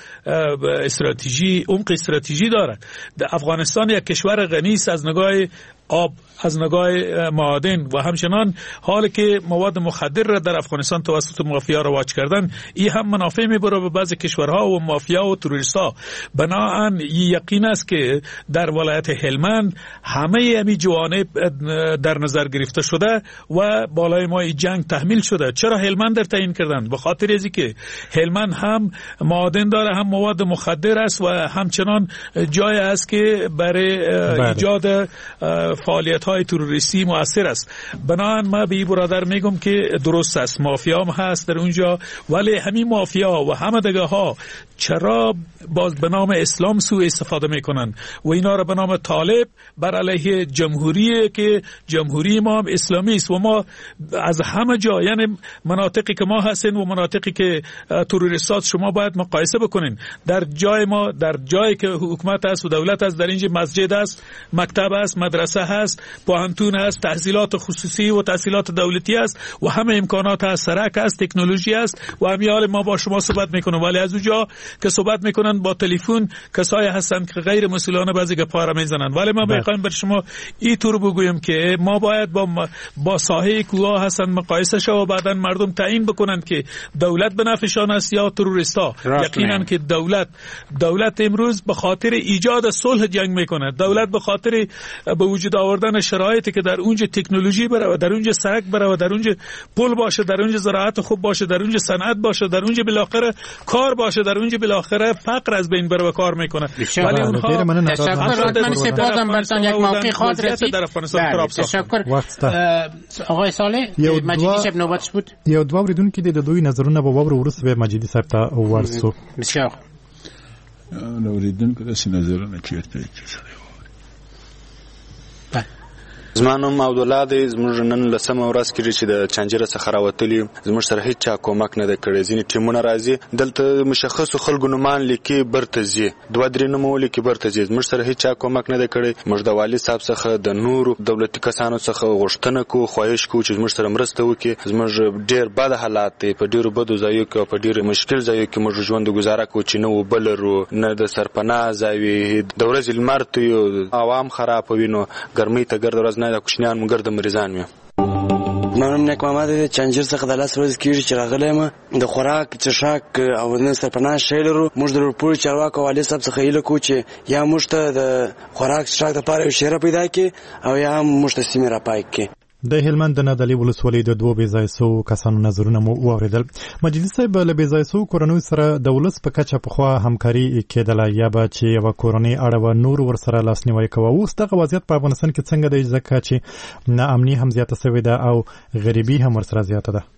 استراتژی عمق استراتژی داره. در افغانستان یک کشور غنی است از نگاه آب، از نگاه معادن و همچنان حالی که مواد مخدر را در افغانستان توسط مافیا رواج کردن، این هم منافع میبره به بعضی کشورها و مافیا و تروریست‌ها. بنابراین یقین است که در ولایت هلمند همه همین جوانب در نظر گرفته شده و بالای ما جنگ تحمیل شده. چرا هلمند در تعیین کردن؟ به خاطر ازی که هلمند هم معادن داره، هم مواد مخدر است و همچنان جای است که برای ایجاد فعالیت های تروریستی مؤثر است. بنابراین ما به برادر میگم که درست است مافیا هم هست در اونجا، ولی همین مافیا و همه دیگه ها چرا باز به نام اسلام سوء استفاده میکنن و اینا را به نام طالب بر علیه جمهوری که جمهوری ما هم اسلامی است و ما از همه جا یعنی مناطقی که ما هستیم و مناطقی که تروریستات شما باید مقایسه بکنین. در جای ما در جایی که حکومت است و دولت است در اینجا مسجد است، مکتب است، مدرسه هست، پوهنتون هست، تحصیلات خصوصی و تحصیلات دولتی است و همه امکانات هست، سرک است، تکنولوژی است و همیال ما با شما صحبت میکنم. ولی از اونجا که صحبت میکنن با تلفن کسایی هستن که غیر مسئولانه بعضی گپا را میزنن. ولی ما میخوایم بر شما این طور بگویم که ما باید با با ساحه کوه هستن مقایسه شو و بعدن مردم تعیین بکنن که دولت به نفعشان است یا تروریستا. یقینا که دولت دولت امروز به خاطر ایجاد صلح جنگ میکنه. دولت به خاطر به وجود آوردن شرایطی که در اونجا تکنولوژی بره، در اونجا سرک بره، در اونجا پل باشه، در اونجا زراعت خوب باشه، در اونجا صنعت باشه، در اونجا بالاخره کار باشه، در اونجا بالاخره فقر از بین بره و کار میکنه. ولی اونها من سپاسم برتان یک موقع خاطر رسید در افغانستان خراب ساخت. تشکر آقای صالح. مجیدی صاحب نوبتش بود. یو دوه ورېدونکي د دوی نظرونه به واورو وروسته به مجیدي صاحب ته ورسو. بسیار نو ورېدونکو د نظرونه چیرته زمانم عبدالله دی زموږ نن لسمه ورځ کې چې د چنجره څخه راوتلي زموږ سره هیڅ چا کومک نه دی کړی. ځینې ټیمونه راځي دلته مشخصو خلکو نومان لیکي برته ځي دوه درې نومه ولیکي برته ځي. زموږ سره هیڅ چا کومک نه دی کړی. موږ د والي صاحب څخه د نورو دولتي کسانو څخه غوښتنه کوو خواهش کوو چې زموږ سره مرسته وکړي. زموږ ډېر بد حالات دی په ډېرو بدو ځایو کې او په ډېرو مشکل ځایو کې موږ ژوند ګزاره کوو چې نه اوبه لرو نه د سرپناه ځای وي د ورځې لمر تویو عوام خرابوي نو ګرمۍ ته ګرد ورځ نه د کوچنیان مو ګرد مریضان وي. منم نیک محمد د چنجر څخه د لاس ورځ کېږي چې راغلی یم د خوراک څښاک او د سرپناه شی لرو. موږ د راپور چارواکو والي صاحب څخه هیله کوو چې یا موږ ته د خوراک څښاک دپاره یو شیره پیدا کړي او یا هم موږ ته سیمې راپای کړي. د هلمند د نادعلي ولسوالۍ د دوو بې ځای سوو کسانو نظرونه مو واورېدل. مجیدي صاحب له بې ځای سوو کورنیو سره د ولس په کچه پخوا همکاري کېدله یا به چې یوه کورنۍ اړوه نور ورسره لاسنیوی کوه. اوس دغه وضعیت په افغانستان کې څنګه دی ځکه چې ناامني هم زیاته سوې ده او غریبي هم ورسره زیاته ده؟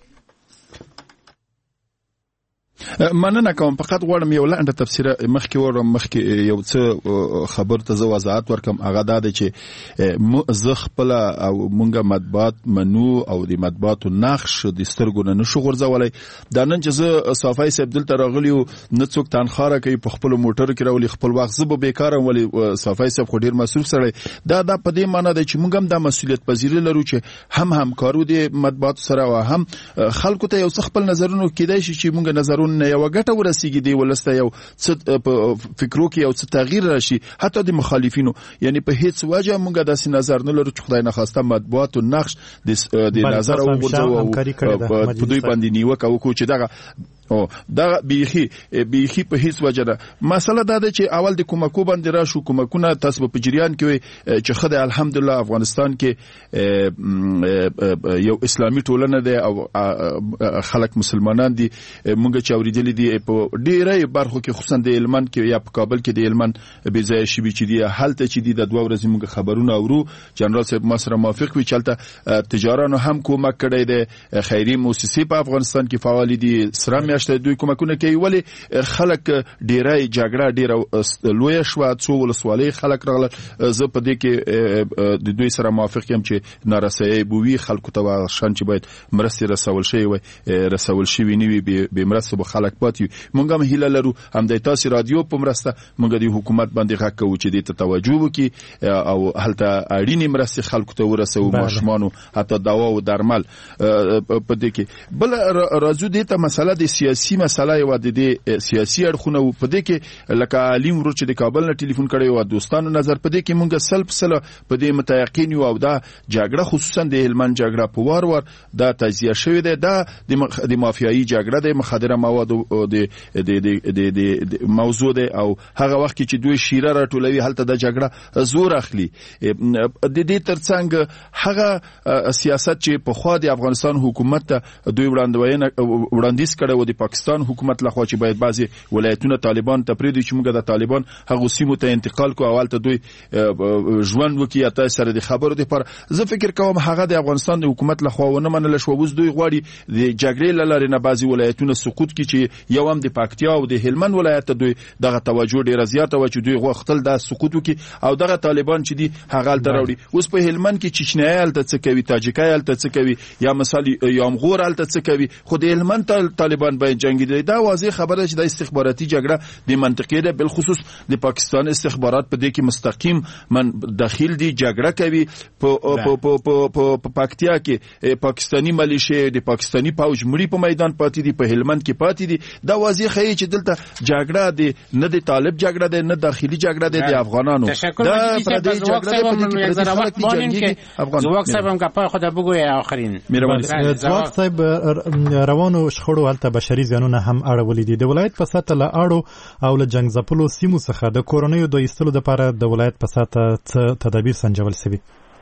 مننه کوم. فقط غواړم یو لنډه تفسیره مخکې ورم مخکې یو څه خبر ته زه وضاحت ورکم. هغه دا دی چې زه خپله او مونږه مطبوعات منو او د مطبوعاتو نقش د سترګو نه نشو غورځولی. دا نن چې زه صافی صاحب دلته راغلی و نه څوک تنخوا راکوي په خپلو موټرو کې راولي خپل وخت زه به بېکاره یم ولې صافی صاحب خو ډېر مصروف سړی. دا دا په دې معنا دی چې مونږ هم دا مسؤلیت پذیري لرو چې هم همکارو د مطبوعاتو سره او هم خلکو ته یو څه خپل نظرونه کېدای شي چې مونږ نظرونه یو ګټه ورسیږي دی ولسته یو څه په فکرو کې یو څه تغییر راشي حتی د مخالفینو. یعنی په هیڅ وجه مونږ داسې نظر نه لرو چې خدای نخواسته مطبوعاتو نقش د نظر او ورځو په دوی باندې نیوکه وکړو چې دغه او دا بیخي بیخي په هیڅ وجه ده. مسله دا ده چې اول د کومکو باندې راشو کومکونه تاسو په جریان کې چې خدای الحمدلله افغانستان کې یو اسلامي ټولنه ده او خلک مسلمانان دي. مونږ چې اوریدلې دي په ډیره برخو کې خصوصا د هلمند کې یا په کابل کې د هلمند بې ځایه شوي چې دي هلته چې دي د دوه ورځې مونږ خبرونه اورو. جنرال صاحب ما سره موافق وي چې هلته تجارانو هم کومک کړی دی. خیري موسسې په افغانستان کې فعال دي. سره میاشته دوی کومکونه کوي ولې خلک ډیره جګړه ډیره لویه شوه څو ولسوالۍ خلک راغله. زه په دې کې د دوی سره موافق یم چې نارسایي بوي خلکو ته شان چې باید مرستې رسول شي وي رسول شي نه وي به مرسته به خلک پاتې. مونږ هم هیله لرو هم د تاسو رادیو په مرسته مونږ د حکومت باندې غږ کوو چې دې ته توجه وکړي او هلته اړینې مرستې خلکو ته ورسوي ماشومانو حتی دوا او درمل په دې کې. بل راځو دې ته مسله د سیاسي مسله یو د دې سیاسي اړخونه په دې کې لکه علیم ورو چې د کابل نه ټلیفون کړی او دوستانو نظر په دې کې مونږ سلب سره په دې متيقن یو او دا جګړه خصوصا د هلمند جګړه په وار وار دا تجزیه شوې ده. دا د مافیایي جګړه د مخدره مواد د د د موضوع ده او هغه وخت چې دوی شیره راټولوي هلته د جګړه زور اخلي. د دې ترڅنګ هغه سیاست چې په خوا د افغانستان حکومت ته دوی وړاندوینه وړاندیز کړي و د پاکستان حکومت لخوا چې باید بعضي ولایتونه طالبان ته پریږدي چې موږ د طالبان هغه سیمو ته انتقال کو اول ته دوی ژوند وکي اته سره د خبرو لپاره. زه فکر کوم هغه د افغانستان د حکومت لخوا ونه منل شو. اوس دوی غواړي د جګړې لاره نه بعضي ولایتونه سقوط کی چې یو هم د پکتیا او د هلمند ولایت ته دوی دغه توجه ډیره زیاته و چې دوی غوښتل د سقوط وکي او دغه طالبان چې دي هغه تل راوړي. اوس په هلمند کې چچنیای الته څه کوي تاجیکای الته څه کوي یا مثال یامغور الته څه کوي خو د هلمند طالبان باید جنگي دي. دا واضح خبره چې د استخباراتي جګړه د منطقې ده بل خصوص د پاکستان استخبارات په دې کې مستقیم من داخل دي جګړه کوي. په په په پکتیا کې پاکستانی ملیشه د پاکستانی پوج مړي په میدان پاتې دي په هلمند کې پاتې دي. دا واضح ښیي چې دلته جګړه ده نه د طالب جګړه ده نه داخلي جګړه ده د افغانانو. دا پر دې جګړه په دې کې خلک دي جنگي افغان. زواک صاحب هم کپا خو د بګوي اخرین مهرباني. زواک صاحب روانو شخړو هلته بشري ځانونه هم اړولې دي. د ولایت په ساته له اړو او له جنگ ځپلو سیمو څخه د کورونیو د ایستلو لپاره د ولایت په ساته څه تدابیر سنجول شوي؟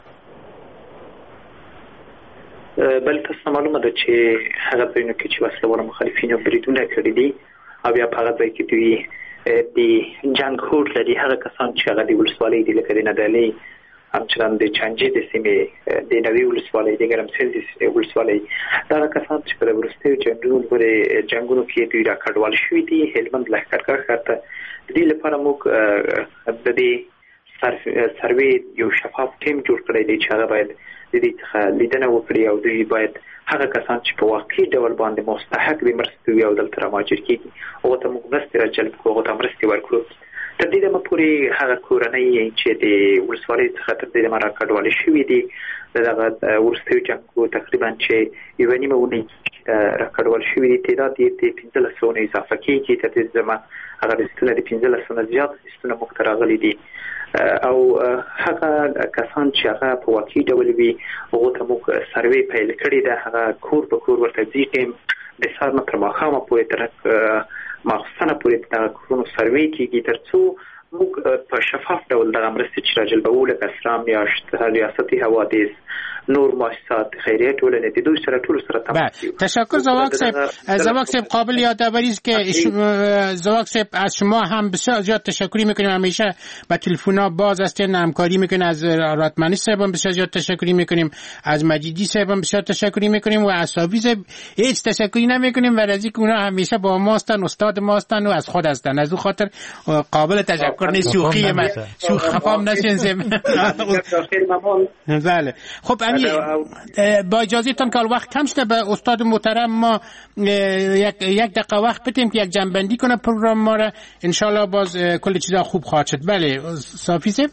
بل تاسو معلومه ده چې هغه ځایونه کې چې وسلوال مخالفینو بریدونه کړی دي او بیا په هغه ځای کې دوی د جنگ هوډ لري هغه کسان چې هغه د ولسوالۍ دي لکه د نادعلي همچنان د چنجي د سیمې د نوي ولسوالۍ د ګرمسیر د ولسوالۍ دا کسان چې په وروستیو جنګونو پورې جنګونو کې دوی راکړول شوي دي. هلمند لښکرګاه ښار ته د دې لپاره موږ د دې سروې یو شفاف ټیم جوړ کړی دی چې هغه باید د دې څخه لیدنه وکړي او دوی باید هغه کسان چې په واقعي ډول باندې مستحق دي مرستې وي او دلته رامهاجر کېږي هغو ته موږ مرستې راجلب کړو، هغو ته مرستې ورکړو. تر دې دمه پورې هغه کورنۍ چې د ولسوالۍ څخه تر دې دمه راکډوالې شوي دي د دغه وروستیو جنګو تقریبا چې یوه نیمه اونۍ راکډوال شوي دي تعداد یې د پنځلس سوو نه اضافه کېږي. تر دې دمه هغه لیستونه د پنځلس سوو نه زیات لیستونه موږ ته راغلي دي او هغه کسان چې هغه په واقعي ډول وي هغو ته موږ سروې پیل کړې ده. هغه کور په کور ورته ځي ټیم د سهار نه تر ماښامه پورې تر ماخوستنه پورې دغه کورونو سروې کېږي تر څو موږ په شفاف ډول دغه مرستې چې راجلبوو لکه اسرا میاشت ریاستي حوادث نور مؤسسات خیریه ټولنې د دوی سره ټول سره تماس. تشکر زواک صاحب. زواک صاحب قابل یادآوری است که زواک صاحب از شما هم بسیار زیاد تشکری میکنیم، همیشه با تلفن‌ها باز هستین، همکاری میکنین. از راتمنی صاحب هم بسیار زیاد تشکری میکنیم، از مجیدی صاحب هم بسیار تشکری میکنیم و از صافی صاحب هیچ تشکری نمیکنیم و از اینکه اونها همیشه با ما هستن، استاد ما هستن و از خود هستن. از اون خاطر قابل تشکر نیست. شوخی من شوخ خفام نشین. بله خب با اجازهتون که وقت کم شده به استاد محترم ما یک یک دقیقه وقت بدیم که یک جنبندی کنه پروگرام ما را. انشالله باز کلی چیزا خوب خواهد شد. بله صافی صاحب.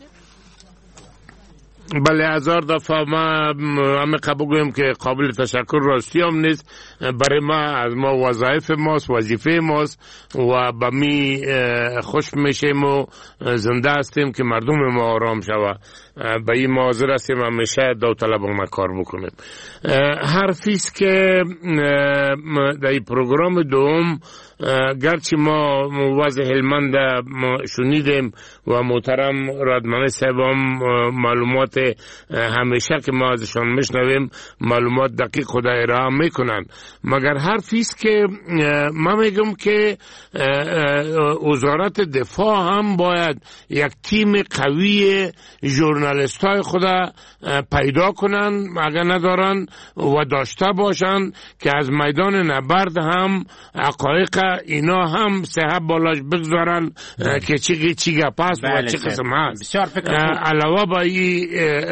بله هزار دفعه ما همه قبول گویم که قابل تشکر راستی هم نیست. برای ما از ما وظایف ماست، وظیفه ماست و با می خوش میشیم و زنده هستیم که مردم ما آرام شوه. با این حاضر هستیم همیشه داوطلبانه کار بکنیم. حرفیست که در این پروگرام دوم گرچه ما وضع هلمند شنیدیم و محترم رادمنی صاحب هم معلومات همیشه که ما ازشان میشنویم معلومات دقیق خود ارائه میکنن، مگر حرفیست که من میگم که وزارت دفاع هم باید یک تیم قوی ژورنالیست های خود پیدا کنن اگر ندارن و داشته باشن که از میدان نبرد هم حقایق اینا هم صحت بالاش بگذارن که چی چی گپ است و چه قسم هست. علاوه با ای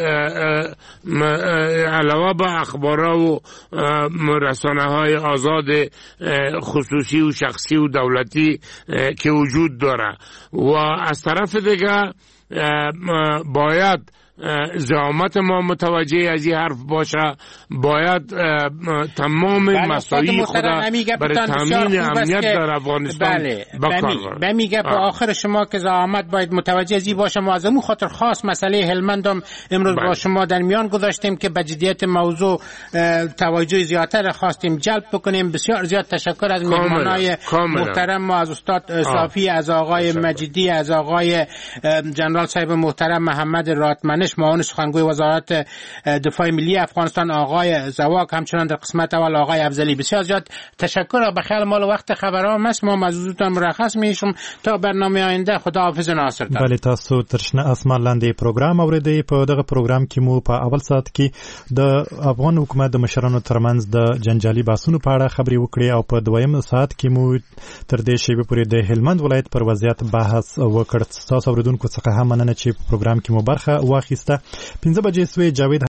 علاوه با اخبارها و رسانه های آزاد خصوصی و شخصی و دولتی که وجود داره و از طرف دیگه باید زعامت ما متوجه از این حرف باشه، باید تمام مسائل خود برای تامین امنیت در افغانستان بکار. به میگه به آخر شما که زعامت باید متوجه از این باشه. ما از اون خاطر خاص مسئله هلمند هم امروز با شما در میان گذاشتیم که به جدیت موضوع توجه زیادتر خواستیم جلب بکنیم. بسیار زیاد تشکر از مهمانای محترم ما، از استاد صافی، از آقای مجیدی، از آقای جنرال صاحب محترم محمد راتمنی معاون سخنگوی وزارت دفاع ملی افغانستان آقای زواک، همچنان در قسمت اول آقای افضلی. بسیار زیاد تشکر. به خیال مال وقت خبرام است ما موضوعتان مرخص میشم تا برنامه آینده. خدا حافظ ناصر. بله تاسو ترشنه اسمان لاندې پروګرام اوریدئ. په دغه پروګرام کې مو په اول ساعت کې د افغان حکومت د مشرانو ترمنځ د جنجالي بحثونو په اړه خبرې وکړې او په دویم ساعت کې مو تر دې شیبې پورې د هلمند ولایت پر وضعیت بحث وکړ. تاسو اوریدونکو څخه هم مننه چې په پروګرام کې مو برخه واخیسته. پنځه بجې سوې جاوید